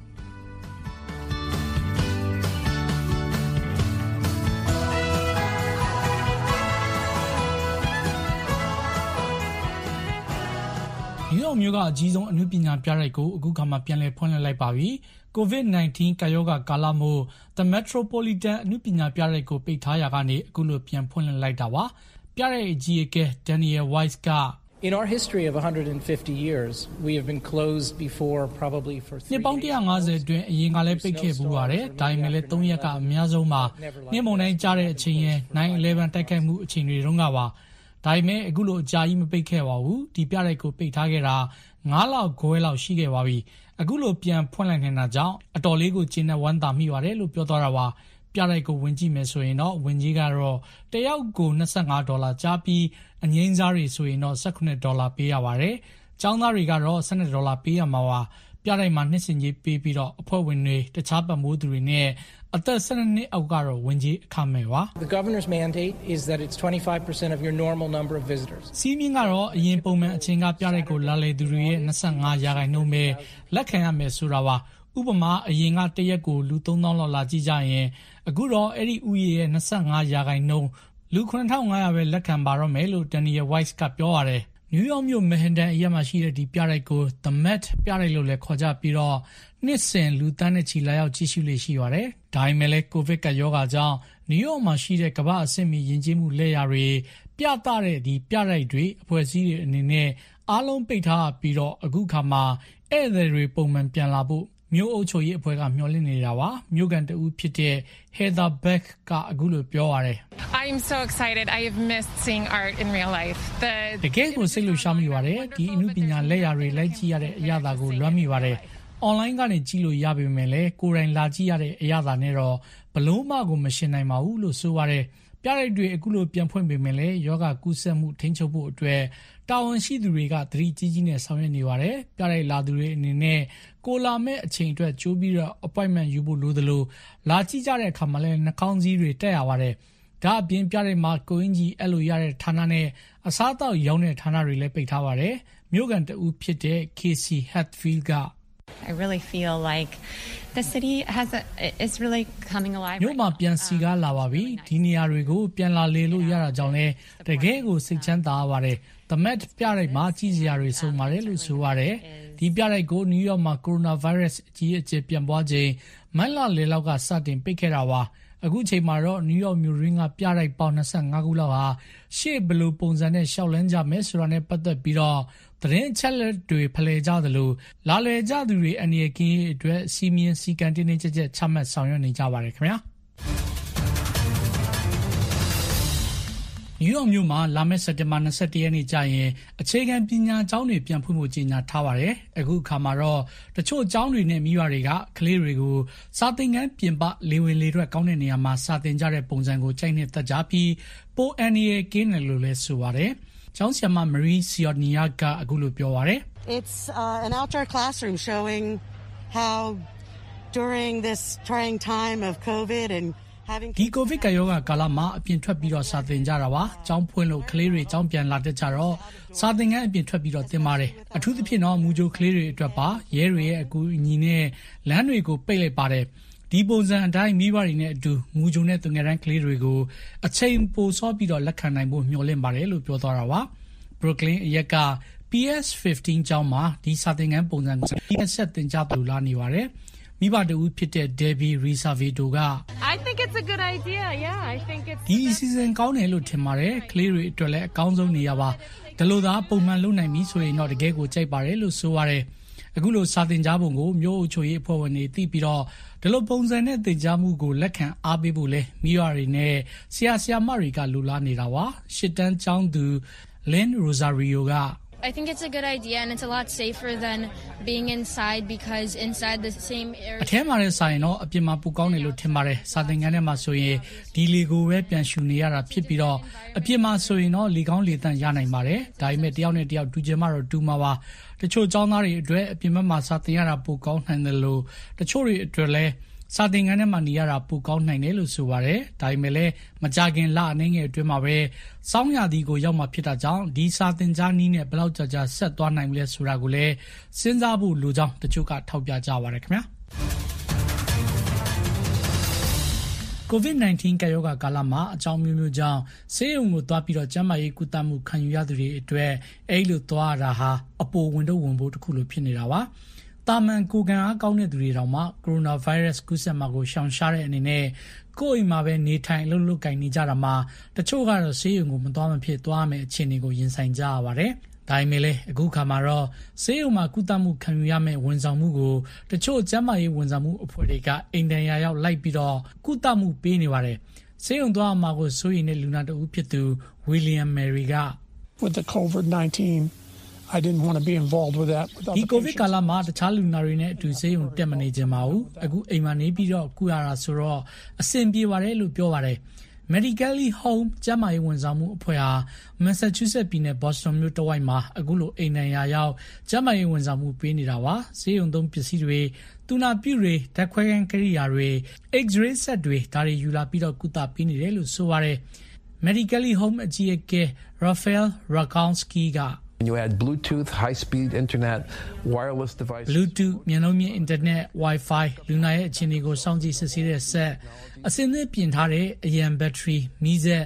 ဒီလိုမျိုးကအကြီးဆုံးအနုပညာပြရိုက်ကိုအခုခါမှပြန်လည်ဖွင့်လှစ်လိုက်ပါပြီ။ ကိုဗစ် ၁၉ ကာရောဂါကာလမို့ The Metropolitan အနုပညာပြရိုက်ကိုပိတ်ထားရာကနေအခုလိုပြန်ဖွင့်လှစ်လိုက်တာပါ။ပြရိုက်အကြီးအကဲ Daniel Weiss က In our history of one hundred fifty years, we have been closed before probably for three နှစ်ပေါင်းone hundred fiftyအတွင်းအရင်ကလည်းပိတ်ခဲ့ဘူးပါတယ်။ဒါပေမဲ့လည်းthreeရက်ကအများဆုံးပါ။နေ့မုန်တိုင်းကြားတဲ့အချိန်ရဲ့nine elevenတိုက်ခိုက်မှုအချိန်တွေတုန်းကပါ။ဒါပေမဲ့အခုလိုအကြာကြီးမပိတ်ခဲ့ပါဘူး။ဒီပြရိုက်ကိုပိတ်ထားခဲ့တာfiveလောက်ခွဲလောက်ရှိခဲ့ပါပြီ။အခုလိုပြန်ဖွင့်လိုက်နေတာကြောင့်အတော်လေးကိုကျင်းနဲ့ဝမ်းသာမိပါတယ်လို့ပြောသွားတာပါ။ပြရိုက်ကိုဝင်ကြည့်မယ်ဆိုရင်တော့ဝင်ကြီးကတော့တယောက်ကိုtwenty-fiveဒေါ်လာကြားပြီးအငိမ့်စားတွေဆိုရင်တော့eighteenဒေါ်လာပေးရပါတယ်။ကျောင်းသားတွေကတော့twelveဒေါ်လာပေးရမှာပါ။ပြရိုက်မှာနှစ်စဉ်ကြီးပေးပြီးတော့အဖွဲ့ဝင်တွေတခြားပတ်မိုးသူတွေနဲ့အသက်twelveနှစ်အောက်ကတော့ဝင်ကြီးအခမဲ့ပါ The governor's mandate is that it's twenty-five percent of your normal number of visitors. စီးမြင့်ကတော့အရင်ပုံမှန်အချိန်ကပြရိုက်ကိုလာလေသူတွေရဲ့twenty-fiveရာခိုင်နှုန်းပဲလက်ခံရမယ်ဆိုတာပါ။ဥပမာအရင်ကတရက်ကိုလူthree thousandလောက်လာကြည့်ကြရင်အခုတော့အဲ့ဒီဥယေရဲ့twenty-fiveရာခိုင်နှုန်းလူnine thousand five hundredပဲလက်ခံပါတော့မယ်လို့ Daniel Weiss ကပြောရတယ်။နယူးယောက်မြို့မဟန်တန်အရပ်မှာရှိတဲ့ဒီပြတိုက်ကို The Met ပြတိုက်လို့လည်းခေါ်ကြပြီးတော့နှစ်စဉ်လူသန်းနဲ့ချီလာရောက်ကြည့်ရှုလေ့ရှိပါတယ်။ဒါပေမဲ့လည်းကိုဗစ်ကပ်ရောဂါကြောင့်နယူးယောက်မှာရှိတဲ့ကမ္ဘာအဆင့်မီယဉ်ကျေးမှုလက်ရာတွေပြသတဲ့ဒီပြတိုက်တွေအဖွဲ့အစည်းတွေအနေနဲ့အားလုံးပိတ်ထားပြီးတော့အခုခါမှာဧည့်သည်တွေပုံမှန်ပြန်လာဖို့မြို့အုပ်ချုပ်ရေးအဖွဲ့ကမျှော်လင့်နေတာပါမြို့ကန်တဦးဖြစ်တဲ့ Heather Beck ကအခုလိုပြောရတယ် I'm so excited. I have missed seeing art in real life. The တကယ်ကိုစိတ်လှုပ်ရှားမိပါတယ်ဒီအမှုပညာလက်ရာတွေလိုက်ကြည့်ရတဲ့အရာသာကိုလွှမ်းမိပါတယ် online ကနေကြည့်လို့ရပေမဲ့လည်းကိုယ်တိုင်လာကြည့်ရတဲ့အရာသာနဲ့တော့ဘလုံးမကိုမရှင်းနိုင်ပါဘူးလို့ဆိုပါတယ်ပြရိုက်တွေအခုလိုပြန်ဖွင့်ပေမဲ့လည်းယောဂကူးစက်မှုထိန်းချုပ်ဖို့အတွက်တာဝန်ရှိသူတွေကသတိကြီးကြီးနဲ့ဆောင်ရွက်နေပါတယ်ပြရိုက်လာသူတွေအနေနဲ့ကိုလာမဲ့အချိန်အတွက်ကြိုးပြီးတော့ appointment ယူဖို့လိုသလိုလာကြည့်ကြတဲ့အခါမှာလည်းနှာခေါင်းစည်းတွေတက်ရပါတယ်ဒါအပြင်ပြရိုက်မှာကိုင်းကြီးအဲ့လိုရတဲ့ဌာနနဲ့အစားအသောက်ရောင်းတဲ့ဌာနတွေလည်းပိတ်ထားပါတယ်မြို့ကန်တဦးဖြစ်တဲ့ Casey Hatfield က I really feel like the city has a, is really coming alive. မြို့မှာပြန်စီကားလာပါပြီဒီနေရာတွေကိုပြန်လာလေလို့ရတာကြောင့်လဲတကယ်ကိုစိတ်ချမ်းသာပါတယ် The Met ပြရိုက်မှာကြီးစရာတွေစုံပါတယ်လို့ဆိုရတယ်ဒီပြရိုက်ကိုနယူးယောက်မှာကိုရိုနာဗိုင်းရပ်စ်အကြီးအကျယ်ပြန့်ပွားခြင်းမတ်လလေလောက်ကစတင်ပိတ်ခဲ့တာပါအခုချိန်မှာတော့နယူးယောက်မြို့ရင်းကပြရိုက်ပေါင်းtwenty-fiveခုလောက်ဟာရှေ့ဘလို့ပုံစံနဲ့ရှောက်လန်းကြမယ်ဆိုတာနဲ့ပတ်သက်ပြီးတော့သတင်းချက်လက်တွေဖလှယ်ကြသလိုလာလည်ကြသူတွေအနေနဲ့ကင်းအတွက်စီမင်းစီကံတင်းတင်းကြပ်ကြပ်ချမှတ်ဆောင်ရွက်နေကြပါတယ်ခင်ဗျာနယူးယောက်မြို့မှာလာမယ့်စက်တင်ဘာtwenty-oneရက်နေ့ကျရင်အခြေခံပညာကျောင်းတွေပြန်ဖွင့်ဖို့ကြေညာထားပါတယ်အခုအခါမှာတော့တချို့ကျောင်းတွေနဲ့မိဘတွေကကလေးတွေကိုစာသင်ခန်းပြင်ပလေဝင်လေထွက်ကောင်းတဲ့နေရာမှာစာသင်ကြတဲ့ပုံစံကိုကြိုက်နေတတ်ကြပြီးပိုအန်ရီကင်းတယ်လို့လည်းဆိုပါတယ်ကျောင်းဆရာမ Marie Sionia ကအခုလိုပြောပါတယ် It's uh, an outdoor classroom showing how during this trying time of COVID and having ဒီကိုဗစ်ကရောဂါကာလမှာအပြင်ထွက်ပြီးတော့စာသင်ကြတာပါကျောင်းဖွင့်လို့ကလေးတွေကျောင်းပြန်လာတတ်ကြတော့စာသင်ခန်းအပြင်ထွက်ပြီးတော့သင်ပါတယ်အထူးသဖြင့်တော့မူကြိုကလေးတွေအတွက်ပါရဲတွေရဲ့အကူအညီနဲ့လမ်းတွေကိုပိတ်လိုက်ပါတယ်ဒီပုံစံအတိုင်းမိဘတွေနဲ့အတူမူဂျုံနဲ့သူငယ်တန်းကလေးတွေကိုအချိန်ပိုစောပြီးတော့လက်ခံနိုင်ဖို့မျှော်လင့်ပါတယ်လို့ပြောသွားတာပါ Brooklyn အရက်က P S fifteen ကျောင်းမှာဒီစာသင်ခန်းပုံစံကိုဒီဆက်တင်ကြသူလာနေပါတယ်မိဘတူဖြစ်တဲ့ Debbie Risavedo က I think it's a good idea. Yeah, I think it's ဒီ season ကောင်းတယ်လို့ထင်ပါတယ်ကလေးတွေအတွက်လည်းအကောင်းဆုံးနေရပါဒါလို့သာပုံမှန်လုပ်နိုင်ပြီဆိုရင်တော့တကယ်ကိုကြိုက်ပါတယ်လို့ဆိုရတယ်အခုလိုစာသင်ကြားပုံကိုမြို့အုပ်ချုပ်ရေးအဖွဲ့ဝင်တွေသိပြီးတော့ဒီလိုပုံစံနဲ့သင်ကြားမှုကိုလက်ခံအားပေးဖို့လဲမိဘတွေနဲ့ဆရာဆရာမတွေကလိုလားနေတာပါရှစ်တန်းကျောင်းသူ Lynn Rosario က I think it's a good idea and it's a lot safer than being inside because inside the same area အထက်မှာလည်းဆိုင်တော့အပြင်မှာပူကောင်းတယ်လို့ထင်ပါတယ်စာသင်ခန်းထဲမှာဆိုရင်ဒီလေကိုပဲပြန်ရှူနေရတာဖြစ်ပြီးတော့အပြင်မှာဆိုရင်တော့လေကောင်းလေတန့်ရနိုင်ပါတယ်ဒါပေမဲ့တယောက်နဲ့တယောက်တူချင်မှတော့တူမှာပါတချို့ကျောင်းသားတွေအတွက်အပြင်ဘက်မှာစာသင်ရတာပိုကောင်းနိုင်တယ်လို့တချို့တွေအတွက်လည်းစာသင်ခန်းထဲမှာနေရတာပိုကောင်းနိုင်တယ်လို့ဆိုပါတယ်ဒါပေမဲ့လည်းမကြခင်လအနေငယ်အတွင်းမှာပဲစောင်းရာသီကိုရောက်မှဖြစ်တာကြောင့်ဒီစာသင်ကြားနည်းနဲ့ဘယ်လောက်ကြာကြာဆက်သွားနိုင်မလဲဆိုတာကိုလည်းစဉ်းစားဖို့လိုကြောင်းတချို့ကထောက်ပြကြပါတယ်ခင်ဗျာCOVID nineteen ကရောဂါကာလမှာအကြောင်းမျိုးမျိုးကြောင့်ဆေးရုံကိုသွားပြီးတော့ကျန်းမာရေးကုသမှုခံယူရသူတွေအတွက်အဲ့လိုသွားရတာဟာအပေါ်ဝင်တော့ဝင်ဖို့တခုလိုဖြစ်နေတာပါတာမန်ကိုကန်အားကောင်းတဲ့သူတွေတောင်မှကိုရိုနာဗိုင်းရပ်စ်ကူးစက်မှာကိုရှောင်ရှားတဲ့အနေနဲ့ကိုယ့်အိမ်မှာပဲနေထိုင်လှုပ်လှုပ်ကိုင်နေကြတာမှာတချို့ကတော့ဆေးရုံကိုမသွားမဖြစ်သွားမယ်အခြေအနေကိုရင်ဆိုင်ကြရပါတယ်ဒါပေမဲ့လည်းအခုခါမှာတော့ဆေးရုံမှာကုသမှုခံယူရမယ့်ဝန်ဆောင်မှုကိုတချို့ကျန်းမာရေးဝန်ဆောင်မှုအဖွဲ့တွေကအိမ်တန်ရာရောက်လိုက်ပြီးတော့ကုသမှုပေးနေပါတယ်ဆေးရုံသွားမှာကိုစိုးရိမ်တဲ့လူနာတဦးဖြစ်သူ William Mary က With the COVID nineteen I didn't want to be involved with that with other ဒီ COVID ကာလမှာတခြားလူနာတွေနဲ့အတူဆေးရုံတက်မနေကြပါဘူးအခုအိမ်မှာနေပြီးတော့ကုရတာဆိုတော့အဆင်ပြေပါတယ်လို့ပြောပါတယ်Medically Home ကျန်းမာရေးဝန်ဆောင်မှုအဖွဲ့ဟာ Massachusetts ပြည်နယ် Boston မြို့တဝိုက်မှာအခုလိုအိမ်နိုင်ရာရောက်ကျန်းမာရေးဝန်ဆောင်မှုပေးနေတာပါဆေးရုံသုံးပစ္စည်းတွေတူနာပြူတွေဓာတ်ခွဲခန်းကိရိယာတွေ X-ray set တွေဒါတွေယူလာပြီးတော့ကုသပေးနေတယ်လို့ဆိုပါတယ် Medically Home အကြီးအကဲ Raphael Rakowski က When you add Bluetooth, high-speed internet, wireless devices, Bluetooth, မြန်နှုန်းမြင့် internet, Wi-Fi, လူနာရဲ့အခြေအနေကိုစောင့်ကြည့်စစ်ဆေးတဲ့ set, အစင်းသစ်ပြင်ထားတဲ့အရန်ဘက်ထရီ မီးစက်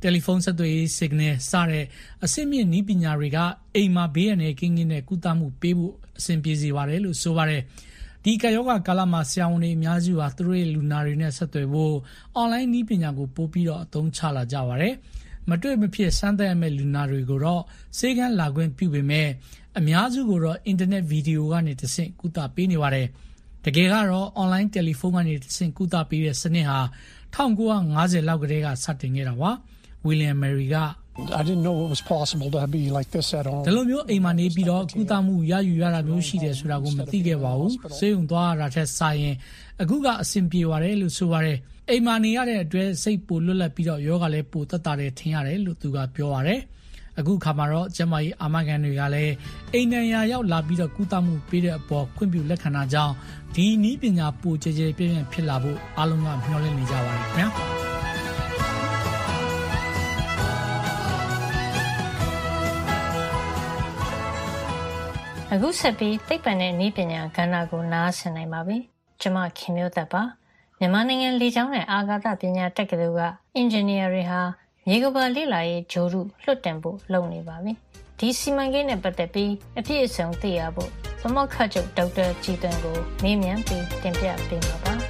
တယ်လီဖုန်းဆက်သွယ်ရေး signal စတဲ့အဆင့်မြင့်နည်းပညာတွေကအိမ်မှာဘေးရန်နဲ့ကင်းကင်းနဲ့ကုသမှုပေးဖို့အဆင်ပြေစေပါတယ်လို့ဆိုပါတယ်ဒီကယောဂကာလမှာဆရာဝန်တွေအများစုဟာသူတို့ရဲ့လူနာတွေနဲ့ဆက်သွယ်ဖို့အွန်လိုင်းနည်းပညာကိုပို့ပြီးတော့အသုံးချလာကြပါတယ်မတွေ့မဖြစ်စမ်းသပ်ရမယ့်လူနာတွေကိုတော့စေကန်းလာခွင့်ပြုပေမဲ့အများစုကိုတော့အင်တာနက်ဗီဒီယိုကနေတဆင့်ကုသပေးနေပါတယ်တကယ်ကတော့အွန်လိုင်းတယ်လီဖုန်းကနေတဆင့်ကုသပေးတဲ့စနစ်ဟာnineteen fiftyလောက်ကတည်းကစတင်ခဲ့တာပါဝီလီယံမယ်ရီက I didn't know it was possible to be like this at all. ဒီလိုမျိုးအိမ်မှာနေပြီးတော့ကုသမှုရယူရတာမျိုးရှိတယ်ဆိုတာကိုမသိခဲ့ပါဘူး။ဆေးရုံသွားရတာထက်စာရင်အခုကအဆင်ပြေပါတယ်လို့ဆိုပါတယ်။အိမ်မှာနေရတဲ့အတွက်စိတ်ပိုလွတ်လပ်ပြီးတော့ယောဂလည်းပိုသက်သာတယ်ထင်ရတယ်လို့သူကပြောပါတယ်။အခုခါမှာတော့ကျမကြီးအာမခံတွေကလည်းအိမ်နံရရောက်လာပြီးတော့ကုသမှုပေးတဲ့အပေါ်ခွင့်ပြုလက်ခံတာကြောင့်ဒီနည်းပညာပိုကျကျပြည့်ပြည့်ဖြစ်လာဖို့အားလုံးကမျှော်လင့်နေကြပါတယ်ခင်ဗျာ။အခုဆက်ပြီးသိပ္ပံနဲ့နည်းပညာကဏ္ဍကိုနားဆင်နိုင်ပါပြီ။ကျွန်မခင်မျိုးသက်ပါ။မြန်မာနိုင်ငံလေကြောင်းနဲ့အာကာသပညာတက္ကသိုလ်ကအင်ဂျင်နီယာတွေဟာမြေကမ္ဘာလေ့လာရေးဂျိုရုလွှတ်တင်ဖို့လုပ်နေပါပြီ။ဒီစီမံကိန်းနဲ့ပတ်သက်ပြီးအပြည့်အစုံသိရဖို့သမခချုပ်ဒေါက်တာကြည်သွင်ကိုမေးမြန်းပြီးတင်ပြပေးမှာပါ။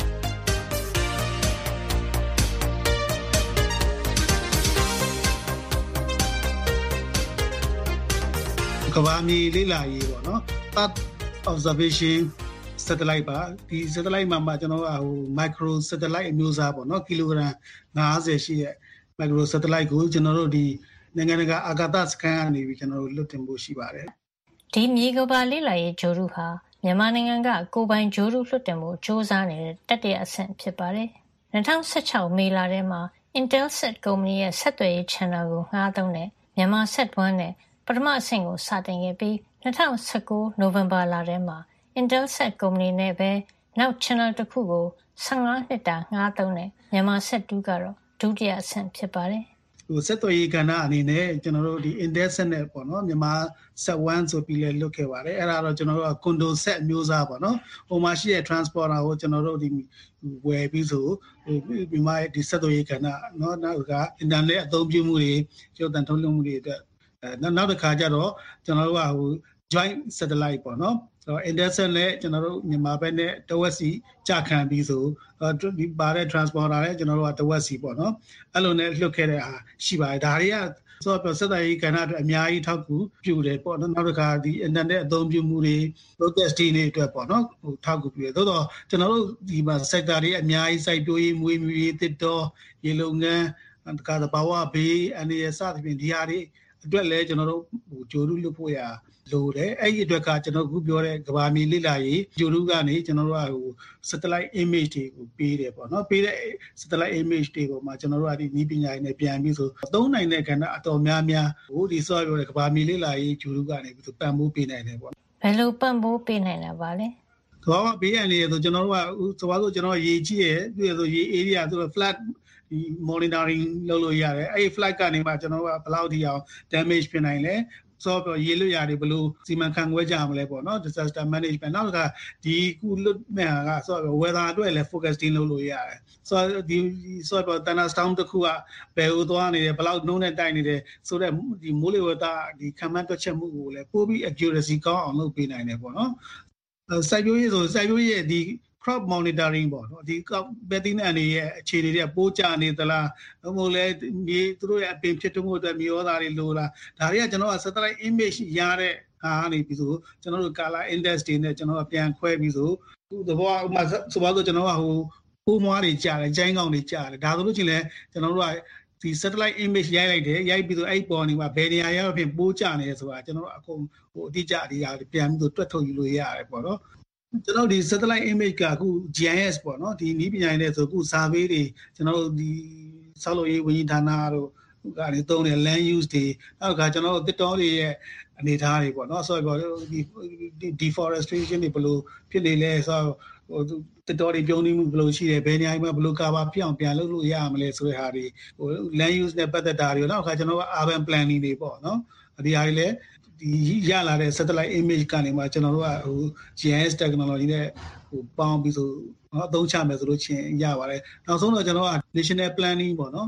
ကဘာမြေလေ့လာရေးပေါ့နော် Earth observation satellite ပါဒီ satellite မှာမှကျွန်တော်ကဟို micro satellite အမျိုးအစားပေါ့နော်ကီလိုဂရမ်fiftyရှိရဲ့ micro satellite ကိုကျွန်တော်တို့ဒီနိုင်ငံတကာအာကာသစခန်းကနေပြီးကျွန်တော်တို့လွှတ်တင်ဖို့ရှိပါတယ်ဒီမြေကမ္ဘာလေ့လာရေးဂျိုရုဟာမြန်မာနိုင်ငံကကိုပိုင်ဂျိုရုလွှတ်တင်ဖို့စ조사နေတဲ့တတိယအဆင့်ဖြစ်ပါတယ်twenty sixteenမေလထဲမှာ Intelsat ကုမ္ပဏီရဲ့ဆက်သွယ်ရေး channel ကိုငှားသုံးတဲ့မြန်မာ Sat one နဲ့ပထမအဆင့်ကိုစတင်ခဲ့ပြီးtwenty nineteenနိုဝင်ဘာလထဲမှာ Intelsat ကုမ္ပဏီနဲ့ပဲနောက် channel တစ်ခုကိုfifteenနှစ်တာငှားသုံးတဲ့မြန်မာ Sat two ကတော့ဒုတိယအဆင့်ဖြစ်ပါတယ်ဟိုဆက်သွယ်ရေးကဏ္ဍအနေနဲ့ကျွန်တော်တို့ဒီ Intelsat နဲ့ပေါ့နော်မြန်မာ Sat one ဆိုပြီးလဲလွတ်ခဲ့ပါတယ်အဲ့ဒါတော့ကျွန်တော်တို့က Condosat မျိုးစားပေါ့နော်ဟိုမှာရှိတဲ့ transporter ကိုကျွန်တော်တို့ဒီဝယ်ပြီးဆိုဟိုမြန်မာဒီဆက်သွယ်ရေးကဏ္ဍเนาะနောက်က internet အသုံးပြုမှုတွေရုပ်သံထုတ်လွှင့်မှုတွေအတွက်အဲနောက်တစ်ခါကျတော့ကျွန်တော်တို့ကဟို joint satellite ပေါ့နော်ဆိုတော့ Intelsat နဲ့ကျွန်တော်တို့မြန်မာဘက်နဲ့တဝက်စီကြာခံပြီးဆိုဒီပါတဲ့ transporter နဲ့ကျွန်တော်တို့ကတဝက်စီပေါ့နော်အဲ့လိုနဲ့လွှတ်ခဲ့တဲ့ဟာရှိပါတယ်ဒါတွေကဆိုတော့ဆက်သွယ်ရေးကဏ္ဍအတွက်အများကြီးထောက်ကူပြုတယ်ပေါ့နော်နောက်တစ်ခါဒီ internet အသုံးပြုမှုတွေ broadcasting တွေအတွက်ပေါ့နော်ဟိုထောက်ကူပြုတယ်သို့တော့ကျွန်တော်တို့ဒီမှာ sector တွေအများကြီးစိုက်ပျိုးရေးမွေးမြူရေးတစ်တော်ရေလုံငန်းတခါသဘာဝဘေးအနေရစသဖြင့်ဒီဟာတွေအတွက်လည်းကျွန်တော်တို့ဟိုဂျိုရုလွတ်ဖို့ရလိုတယ်အဲ့ဒီအတွက်ကကျွန်တော်ခုပြောတဲ့ကဘာမီလေ့လာရေးဂျိုရုကနေကျွန်တော်တို့ကဟို satellite image တွေကိုပေးတယ်ပေါ့နော်ပေးတဲ့ satellite image တွေပေါ်မှာကျွန်တော်တို့ကဒီနည်းပညာတွေနဲ့ပြန်ပြီးဆိုသုံးနိုင်တဲ့ကဏ္ဍအတော်များများဟိုဒီဆော့ပြောတဲ့ကဘာမီလေ့လာရေးဂျိုရုကနေပြီးဆိုပံ့ပိုးပေးနိုင်တယ်ပေါ့ဘယ်လိုပံ့ပိုးပေးနိုင်တာပါလဲကဘာဘေးရန်လေးဆိုကျွန်တော်တို့ကဆိုပါဆိုကျွန်တော်ရေကြီးရဲ့သူဆိုရေ area ဆိုတော့ flat ဒီ monitoring လုပ်လို့ရတယ်အဲ့ဒီ flight ကနေမှကျွန်တော်တို့ကဘယ်လောက်ထိအောင် damage ဖြစ်နိုင်လဲဆိုတော့ရေလွတ်ရတယ်ဘယ်လိုစီမံခန့်ခွဲကြမလဲပေါ့နော် disaster management နောက်ကဒီခုလွတ်မဲ့ဟာကဆိုတော့ weather အတွက်လည်း forecasting လုပ်လို့ရတယ်ဆိုတော့ဒီဆိုတော့ thunderstorm တစ်ခုကဘယ်ကိုသွားနေတယ်ဘယ်လောက်နှုန်းနဲ့တိုက်နေတယ်ဆိုတော့ဒီမိုးလေဝသဒီခံမှန်းတွက်ချက်မှုကိုလည်းပို့ပြီး accuracy ကောင်းအောင်လုပ်ပေးနိုင်တယ်ပေါ့နော်စိုက်ပျိုးရေးဆိုစိုက်ပျိုးရေးရဲ့ဒီ crop monitoring ပေါ့နော်ဒီဘက်တင်းအန်တွေရဲ့အခြေအနေတွေပိုးကြနေသလားဘယ်လိုလဲမြေသူတို့ရဲ့အပင်ဖြစ်မှုအတွက်မြေဩဇာတွေလိုလားဒါတွေကကျွန်တော်က satellite image ရတဲ့ဟာနေပြီးဆိုကျွန်တော်တို့ color index တွေနဲ့ကျွန်တော်ကပြန်ခွဲပြီးဆိုသဘောဥမာဆိုပါတော့ကျွန်တော်ကဟိုပိုးမွားတွေကြားတယ်ကျိုင်းကောင်တွေကြားတယ်ဒါဆိုလို့ချင်းလဲကျွန်တော်တို့ကဒီ satellite image ရိုက်လိုက်တယ်ရိုက်ပြီးဆိုအဲ့ပေါ်နေမှာဘယ်နေရာရောက်ဖြစ်ပိုးကြနေလဲဆိုတာကျွန်တော်တို့အကုန်ဟိုအတိအကျအရာတွေပြန်ပြီးဆိုတွက်ထုတ်ယူလို့ရတယ်ပေါ့နော်ကျွန်တော်ဒီ satellite image ကအခု G I S ပေါ့နော်ဒီနည်းပညာနဲ့ဆိုအခု survey တွေကျွန်တော်တို့ဒီဆောက်လုပ်ရေးဝန်ကြီးဌာနတို့ကနေသုံးတဲ့ land use တွေနောက်ကကျွန်တော်တို့တစ်တော်တွေရဲ့အနေအထားတွေပေါ့နော်ဆိုတော့ဒီ deforestation တွေဘယ်လိုဖြစ်နေလဲဆိုတော့ဟိုတစ်တော်တွေပြုံးနေမှုဘယ်လိုရှိတယ်ဘယ်နေရာမှာဘယ်လိုကာဘာပြောင်းပြန်လုပ်လို့ရမလဲဆိုတဲ့ဟာတွေဟို land use နဲ့ပတ်သက်တာတွေနောက်အခါကျွန်တော်က urban planning တွေပေါ့နော်ဒီဟာတွေလည်းဒီရလာတဲ့ satellite image ကနေမှကျွန်တော်တို့ကဟို G I S technology နဲ့ဟိုပေါင်းပြီးဆိုနော်အသုံးချမယ်ဆိုလို့ချင်းရပါတယ်နောက်ဆုံးတော့ကျွန်တော်က national planning ပေါ့နော်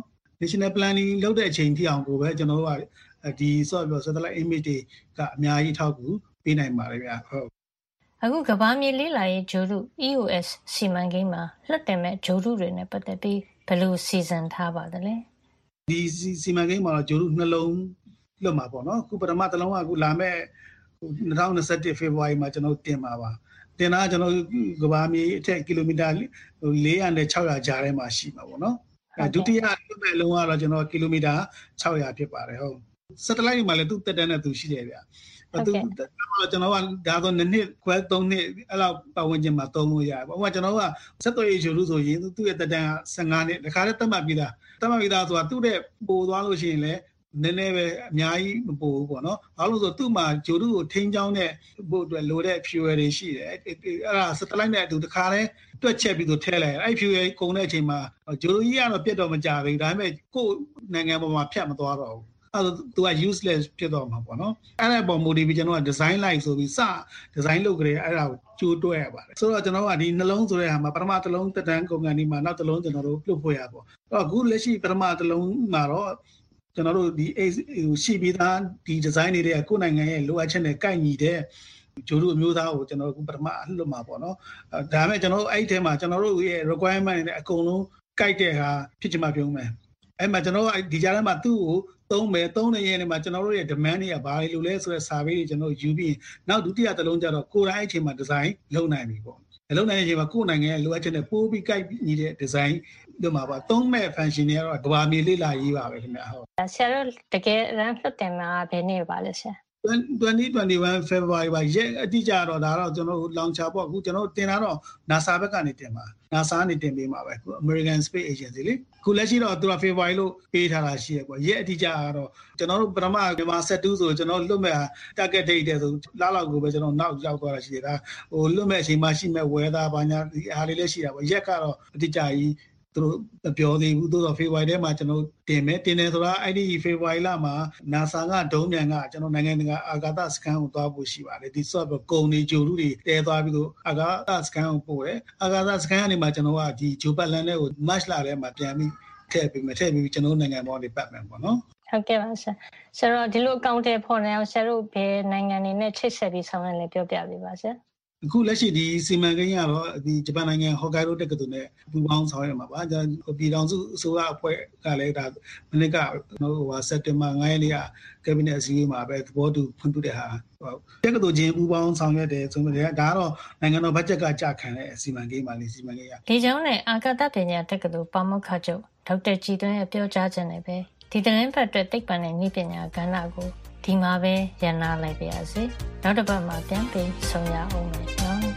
national planning လုပ်တဲ့အချိန်ထိအောင်ကိုပဲကျွန်တော်တို့ကဒီ satellite image တွေကအများကြီးထောက်ကူပေးနိုင်ပါတယ်ဗျာဟုတ်အခုကမ္ဘာမြေလေးလာရေးဂျိုရု E O S စီမံကိန်းမှာလွှတ်တင်မဲ့ဂျိုရုတွေနဲ့ပတ်သက်ပြီးဘယ်လိုစီစဉ်ထားပါသလဲဒီစီမံကိန်းမှာတော့ဂျိုရုနှလုံးလွတ်မှာပေါ့နော်အခုပထမတစ်လုံးကအခုလာမဲ့twenty twenty-one ဖေဖော်ဝါရီမှာကျွန်တော်တင်ပါပါတင်တာကျွန်တော်ကမ္ဘာမြေအထက်ကီလိုမီတာfour hundredနဲ့six hundredကြားထဲမှာရှိမှာပေါ့နော်အဲဒုတိယလွတ်မဲ့လုံးကတော့ကျွန်တော်ကီလိုမီတာsix hundredဖြစ်ပါတယ်ဟုတ် satellite တွေမှာလည်းသူ့တက်တန်းနဲ့သူရှိတယ်ဗျာသူကျွန်တော်ကဒါဆိုနှစ်နှစ်ခွဲသုံးနှစ်အဲ့လောက်ပတ်ဝန်းကျင်မှာသုံးလို့ရတယ်ပေါ့ဥပမာကျွန်တော်ကဆက်သွယ်ရေးဂျိုရုဆိုရင်သူ့ရဲ့တက်တန်းကfifteenနှစ်တခါတည်းသတ်မှတ်ပြီးသားသတ်မှတ်ပြီးသားဆိုတာသူ့တဲ့ပို့သွားလို့ရှိရင်လည်းနည်းနည်းပဲအများကြီးမပို့ဘူးပေါ့နော်ဘာလို့ဆိုသူ့မှာဂျိုရုကိုထိန်းချောင်းတဲ့ပို့အတွက်လိုတဲ့ fuel တွေရှိတယ်အဲ့ဒါ satellite နဲ့အတူတခါတည်းတွက်ချက်ပြီးသူထဲလိုက်အဲ့ fuel ကုန်တဲ့အချိန်မှာဂျိုရုကြီးကတော့ပြတ်တော့မကြဘူးဒါပေမဲ့ကိုယ့်နိုင်ငံပေါ်မှာဖြတ်မသွားတော့ဘူးအဲ့တော့သူက useless ဖြစ်တော့မှာပေါ့နော်အဲ့ဒါပေါ် motive ကျွန်တော်က design လိုက်ဆိုပြီးစ design လုပ်ကြတယ်အဲ့ဒါကိုကြိုးတွဲရပါတယ်ဆိုတော့ကျွန်တော်ကဒီနှလုံးဆိုတဲ့ဟာမှာပထမတစ်လုံးတက်တန်းကုန်ကန်ဒီမှာနောက်တစ်လုံးကျွန်တော်တို့လွတ်ဖို့ရပေါ့အဲ့တော့အခုလက်ရှိပထမတစ်လုံးမှာတော့ကျွန်တော်တို့ဒီရှိပြီးသားဒီ design တွေကကိုယ့်နိုင်ငံရဲ့လိုအပ်ချက်နဲ့ကိုက်ညီတဲ့ဂျိုရုအမျိုးသားကိုကျွန်တော်တို့ပထမအလွတ်မှာပေါ့နော်ဒါပေမဲ့ကျွန်တော်တို့အဲ့ဒီထဲမှာကျွန်တော်တို့ရဲ့ requirement တွေအကုန်လုံးကိုက်တဲ့ဟာဖြစ်ချင်မှပြုံးမယ်အဲ့မှာကျွန်တော်တို့ဒီကြားထဲမှာသူ့ကိုသုံးမယ်သုံးနေရင်ဒီမှာကျွန်တော်တို့ရဲ့ demand တွေကဘာတွေလို့လဲဆိုတဲ့ survey တွေကျွန်တော်ယူပြီးနောက်ဒုတိယတစ်လုံးကျတော့ကိုယ်တိုင်အချိန်မှာ design လုပ်နိုင်ပြီပေါ့လုပ်နိုင်တဲ့အချိန်မှာကိုယ်နိုင်ငံရဲ့လိုအပ်ချက်နဲ့ပို့ပြီးကိုက်ညီတဲ့ design လုပ်မှာပါသုံးမဲ့ function တွေကတော့ကဘာမြေလေးလာရေးပါပဲခင်ဗျာဟုတ်ဆရာတို့တကယ်ရန်လွတ်တင်မှာဘယ်နေ့ပါလဲဆရာ twenty twenty-one February ပါရက်အတိအကျတော့ဒါတော့ကျွန်တော်တို့ launcher ပေါ့အခုကျွန်တော်တို့တင်တာတော့ NASA ဘက်ကနေတင်ပါ NASA ကနေတင်ပေးမှာပဲအခု American Space Agency လေခုလက်ရှိတော့သူက February လို့ပေးထားတာရှိရပေါ့ရက်အတိအကျကတော့ကျွန်တော်တို့ပထမမြန်မာset twoဆိုကျွန်တော်လွတ်မဲ့ target date တဲ့ဆိုလောက်လောက်ကိုပဲကျွန်တော်နောက်ရောက်သွားတာရှိတယ်ဒါဟိုလွတ်မဲ့အချိန်မှရှိမဲ့ weather ဘာညာဒီအားလေးလည်းရှိတာပေါ့ရက်ကတော့အတိအကျကြီးသူတို့ပြောသေးဘူးသူတို့ February ထဲမှာကျွန်တော်တင်မယ်တင်တယ်ဆိုတာအဲ့ဒီ February လမှာ NASA ကဒုံးမြန်ကကျွန်တော်နိုင်ငံတကာအာကာသစခန်းကိုသွားဖို့ရှိပါတယ်ဒီ software ကုန်နေဂျိုရုတွေတဲသွားပြီးတော့အာကာသစခန်းကိုပို့တယ်အာကာသစခန်းကနေမှကျွန်တော်ကဒီဂျိုပတ်လန်ထဲကို March လထဲမှာပြန်ပြီးထည့်ပြီးမထည့်ပြီးကျွန်တော်နိုင်ငံပေါ်နေပတ်မယ်ပေါ့နော်ဟုတ်ကဲ့ပါဆရာဆရာတို့ဒီလိုအကောင့်တွေဖော်နေအောင်ဆရာတို့ဘယ်နိုင်ငံတွေနဲ့ချိတ်ဆက်ပြီးဆောင်ရွက်လဲပြောပြပေးပါဆရာအခုလက်ရှိဒီစီမံကိန်းကတော့ဒီဂျပန်နိုင်ငံဟော်ကိုင်ဒိုတက္ကသိုလ်နဲ့ပူးပေါင်းဆောင်ရွက်မှာပါ။ကျွန်တော်ပြည်ထောင်စုအစိုးရအဖွဲ့ကလည်းဒါမနစ်ကကျွန်တော်ဟိုစက်တင်ဘာnineရက်နေ့ကကက်ဘိနက်အစည်းအဝေးမှာပဲသဘောတူဖွင့်ပြတဲ့ဟာတက္ကသိုလ်ချင်းပူးပေါင်းဆောင်ရွက်တယ်ဆိုတော့ဒါကတော့နိုင်ငံတော်ဘတ်ဂျက်ကကြာခံတဲ့စီမံကိန်းပါလေစီမံကိန်းရ။ဒီကြောင့်နဲ့အာကာသပညာတက္ကသိုလ်ပါမောက္ခချုပ်ဒေါက်တာကြည်သွင်းရဲ့ပြောကြားချက်နဲ့ပဲဒီသတင်းပတ်အတွက်သိပ္ပံနဲ့နည်းပညာကဏ္ဍကိုဒီမှာပဲရန်နာလိုက်ပါရစေ။နောက်တစ်ပတ်မှာပြန်ပြီးဆုံရအောင်မယ်နော်။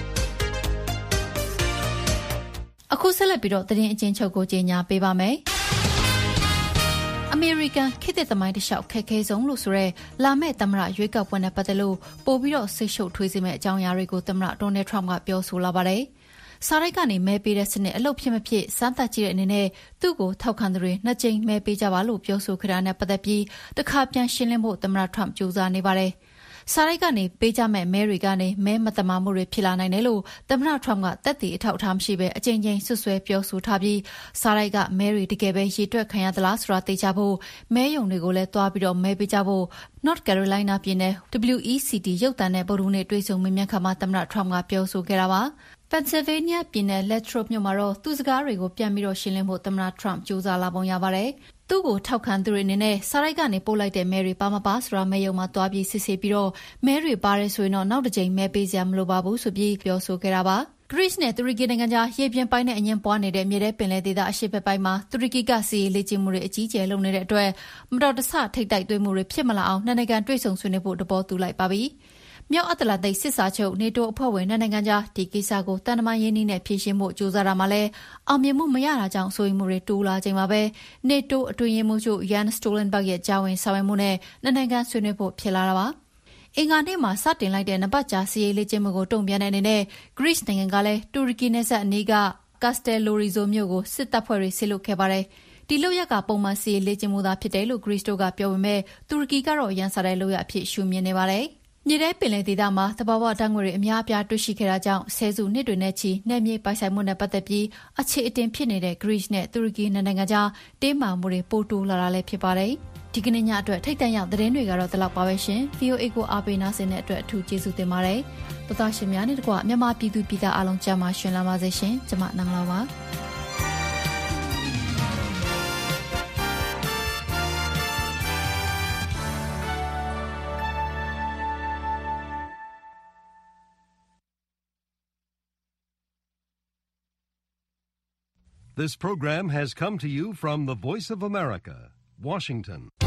အခုဆက်လက်ပြီးတော့သတင်းအကျဉ်းချုပ်ကိုကြေညာပေးပါမယ်။အမေရိကန်ခေတ်သစ်သမိုင်းတစ်လျှောက်ခက်ခဲဆုံးလို့ဆိုရဲလာမယ့်သမ္မတရွေးကောက်ပွဲနဲ့ပတ်သက်လို့ပို့ပြီးတော့ဆိတ်ရှုပ်ထွေးစေမယ့်အကြောင်းအရာတွေကိုသမ္မတဒေါ်နယ်ထရမ့်ကပြောဆိုလာပါတယ်။စာရိုက်ကနေမဲပေးတဲ့စနစ်အလုပ်ဖြစ်မဖြစ်စမ်းသပ်ကြည့်တဲ့အနေနဲ့သူ့ကိုထောက်ခံသူတွေနှစ်ကြိမ်မဲပေးကြပါလို့ပြောဆိုခဲ့တာနဲ့ပတ်သက်ပြီးတခါပြန်ရှင်းလင်းဖို့သမ္မတထရမ့်ကြိုးစားနေပါတယ်။စာရိုက်ကနေပေးကြမဲ့မဲတွေကနေမဲမတမာမှုတွေဖြစ်လာနိုင်တယ်လို့သမ္မတထရမ့်ကတက်တည်အထောက်အထားမရှိပဲအကြိမ်ကြိမ်ဆွဆွဲပြောဆိုထားပြီးစာရိုက်ကမဲတွေတကယ်ပဲရေတွက်ခံရသလားဆိုတာသိချဖို့မဲယုံတွေကိုလည်းတွားပြီးတော့မဲပေးကြဖို့ North Carolina ပြည်နယ် W E C T ရုပ်သံနဲ့ဗုဒ္ဓဟူးနေ့တွေ့ဆုံမေးမြန်းခါမှာသမ္မတထရမ့်ကပြောဆိုခဲ့တာပါ။ Pennsylvania ပြည်နယ် Latrobe မြို့မှာတော့သူစကားတွေကိုပြန်ပြီးတော့ရှင်းလင်းဖို့သမ္မတထရမ့်ကြိုးစားလာပုံရပါတယ်။သူ့ကိုထောက်ခံသူတွေအနေနဲ့စာရိုက်ကနေပို့လိုက်တဲ့မဲတွေပါမပါဆိုတာမဲယုံမှာတွားပြီးစစ်ဆေးပြီးတော့မဲတွေပါတယ်ဆိုရင်တော့နောက်တစ်ကြိမ်မဲပေးစရာမလိုပါဘူးဆိုပြီးပြောဆိုခဲ့တာပါ။ Greece နဲ့တူရကီနိုင်ငံကြားရေပြင်ပိုင်းနဲ့အငင်းပွားနေတဲ့မြေထဲပင်လယ်ဒေသအရှေ့ဘက်ပိုင်းမှာတူရကီကစီရေးလေ့ကျင့်မှုတွေအကြီးအကျယ်လုပ်နေတဲ့အတွက်မတော်တဆထိပ်တိုက်တွေ့မှုတွေဖြစ်မလာအောင်နှစ်နိုင်ငံတွေ့ဆုံဆွေးနွေးဖို့တဘောတူလိုက်ပါပြီ။မြောက်အတ္တလန္တိတ်စစ်စာချုပ်နေတိုအဖွဲ့ဝင်နိုင်ငံကြားဒီကိစ္စကိုတန်တမာရင်းနှီးနဲ့ဖြေရှင်းဖို့ကြိုးစားတာမှာလည်းအောင်မြင်မှုမရတာကြောင့်ဆိုရင်မှုတွေတိုးလာချိန်မှာပဲနေတိုအတွင်းရေးမှူးချုပ် Jens Stoltenberg ရဲ့ကြားဝင်ဆောင်ရွက်မှုနဲ့နိုင်ငံဆွေးနွေးဖို့ဖြစ်လာတာပါ။အင်္ဂါနေ့မှာစတင်လိုက်တဲ့နပတ်ကြာစီရေးလေ့ကျင့်မှုကိုတုံ့ပြန်တဲ့အနေနဲ့ Greece နိုင်ငံကလည်းတူရကီနယ်စပ်အနီးက Castellorizo မြို့ကိုစစ်တပ်ဖွဲ့တွေဆစ်လွတ်ခဲ့ပါတယ်။ဒီလုပ်ရကပုံမှန်စီရေးလေ့ကျင့်မှုသာဖြစ်တယ်လို့ Greece တို့ကပြောပေမဲ့တူရကီကတော့ရန်စာတဲ့လုပ်ရအဖြစ်ရှုမြင်နေပါတယ်။မြေထဲပင်လယ်ဒေသမှာသဘာဝဓာတ်ငွေတွေအများအပြားတွေ့ရှိခဲ့တာကြောင့်ဆယ်စုနှစ်တွေနဲ့ချီနယ်မြေပိုင်ဆိုင်မှုနဲ့ပတ်သက်ပြီးအခြေအတင်ဖြစ်နေတဲ့ Greece နဲ့တူရကီနိုင်ငံကြားတင်းမာမှုတွေပိုတိုးလာတာလည်းဖြစ်ပါတယ်။ဒီကနေ့ညအတွက်ထိတ်တန့်ရောက်သတင်းတွေကတော့ဒီလောက်ပါပဲရှင်။ဗွီအိုအေ ကိုအားပေးနာဆင်တဲ့အတွက်အထူးကျေးဇူးတင်ပါတယ်။သောသားရှင်များနဲ့တကွမြန်မာပြည်သူပြည်သားအားလုံးကြားမှာရှင်လာပါစေရှင်။ကျွန်မနင်္ဂလာပါ This program has come to you from the Voice of America, Washington.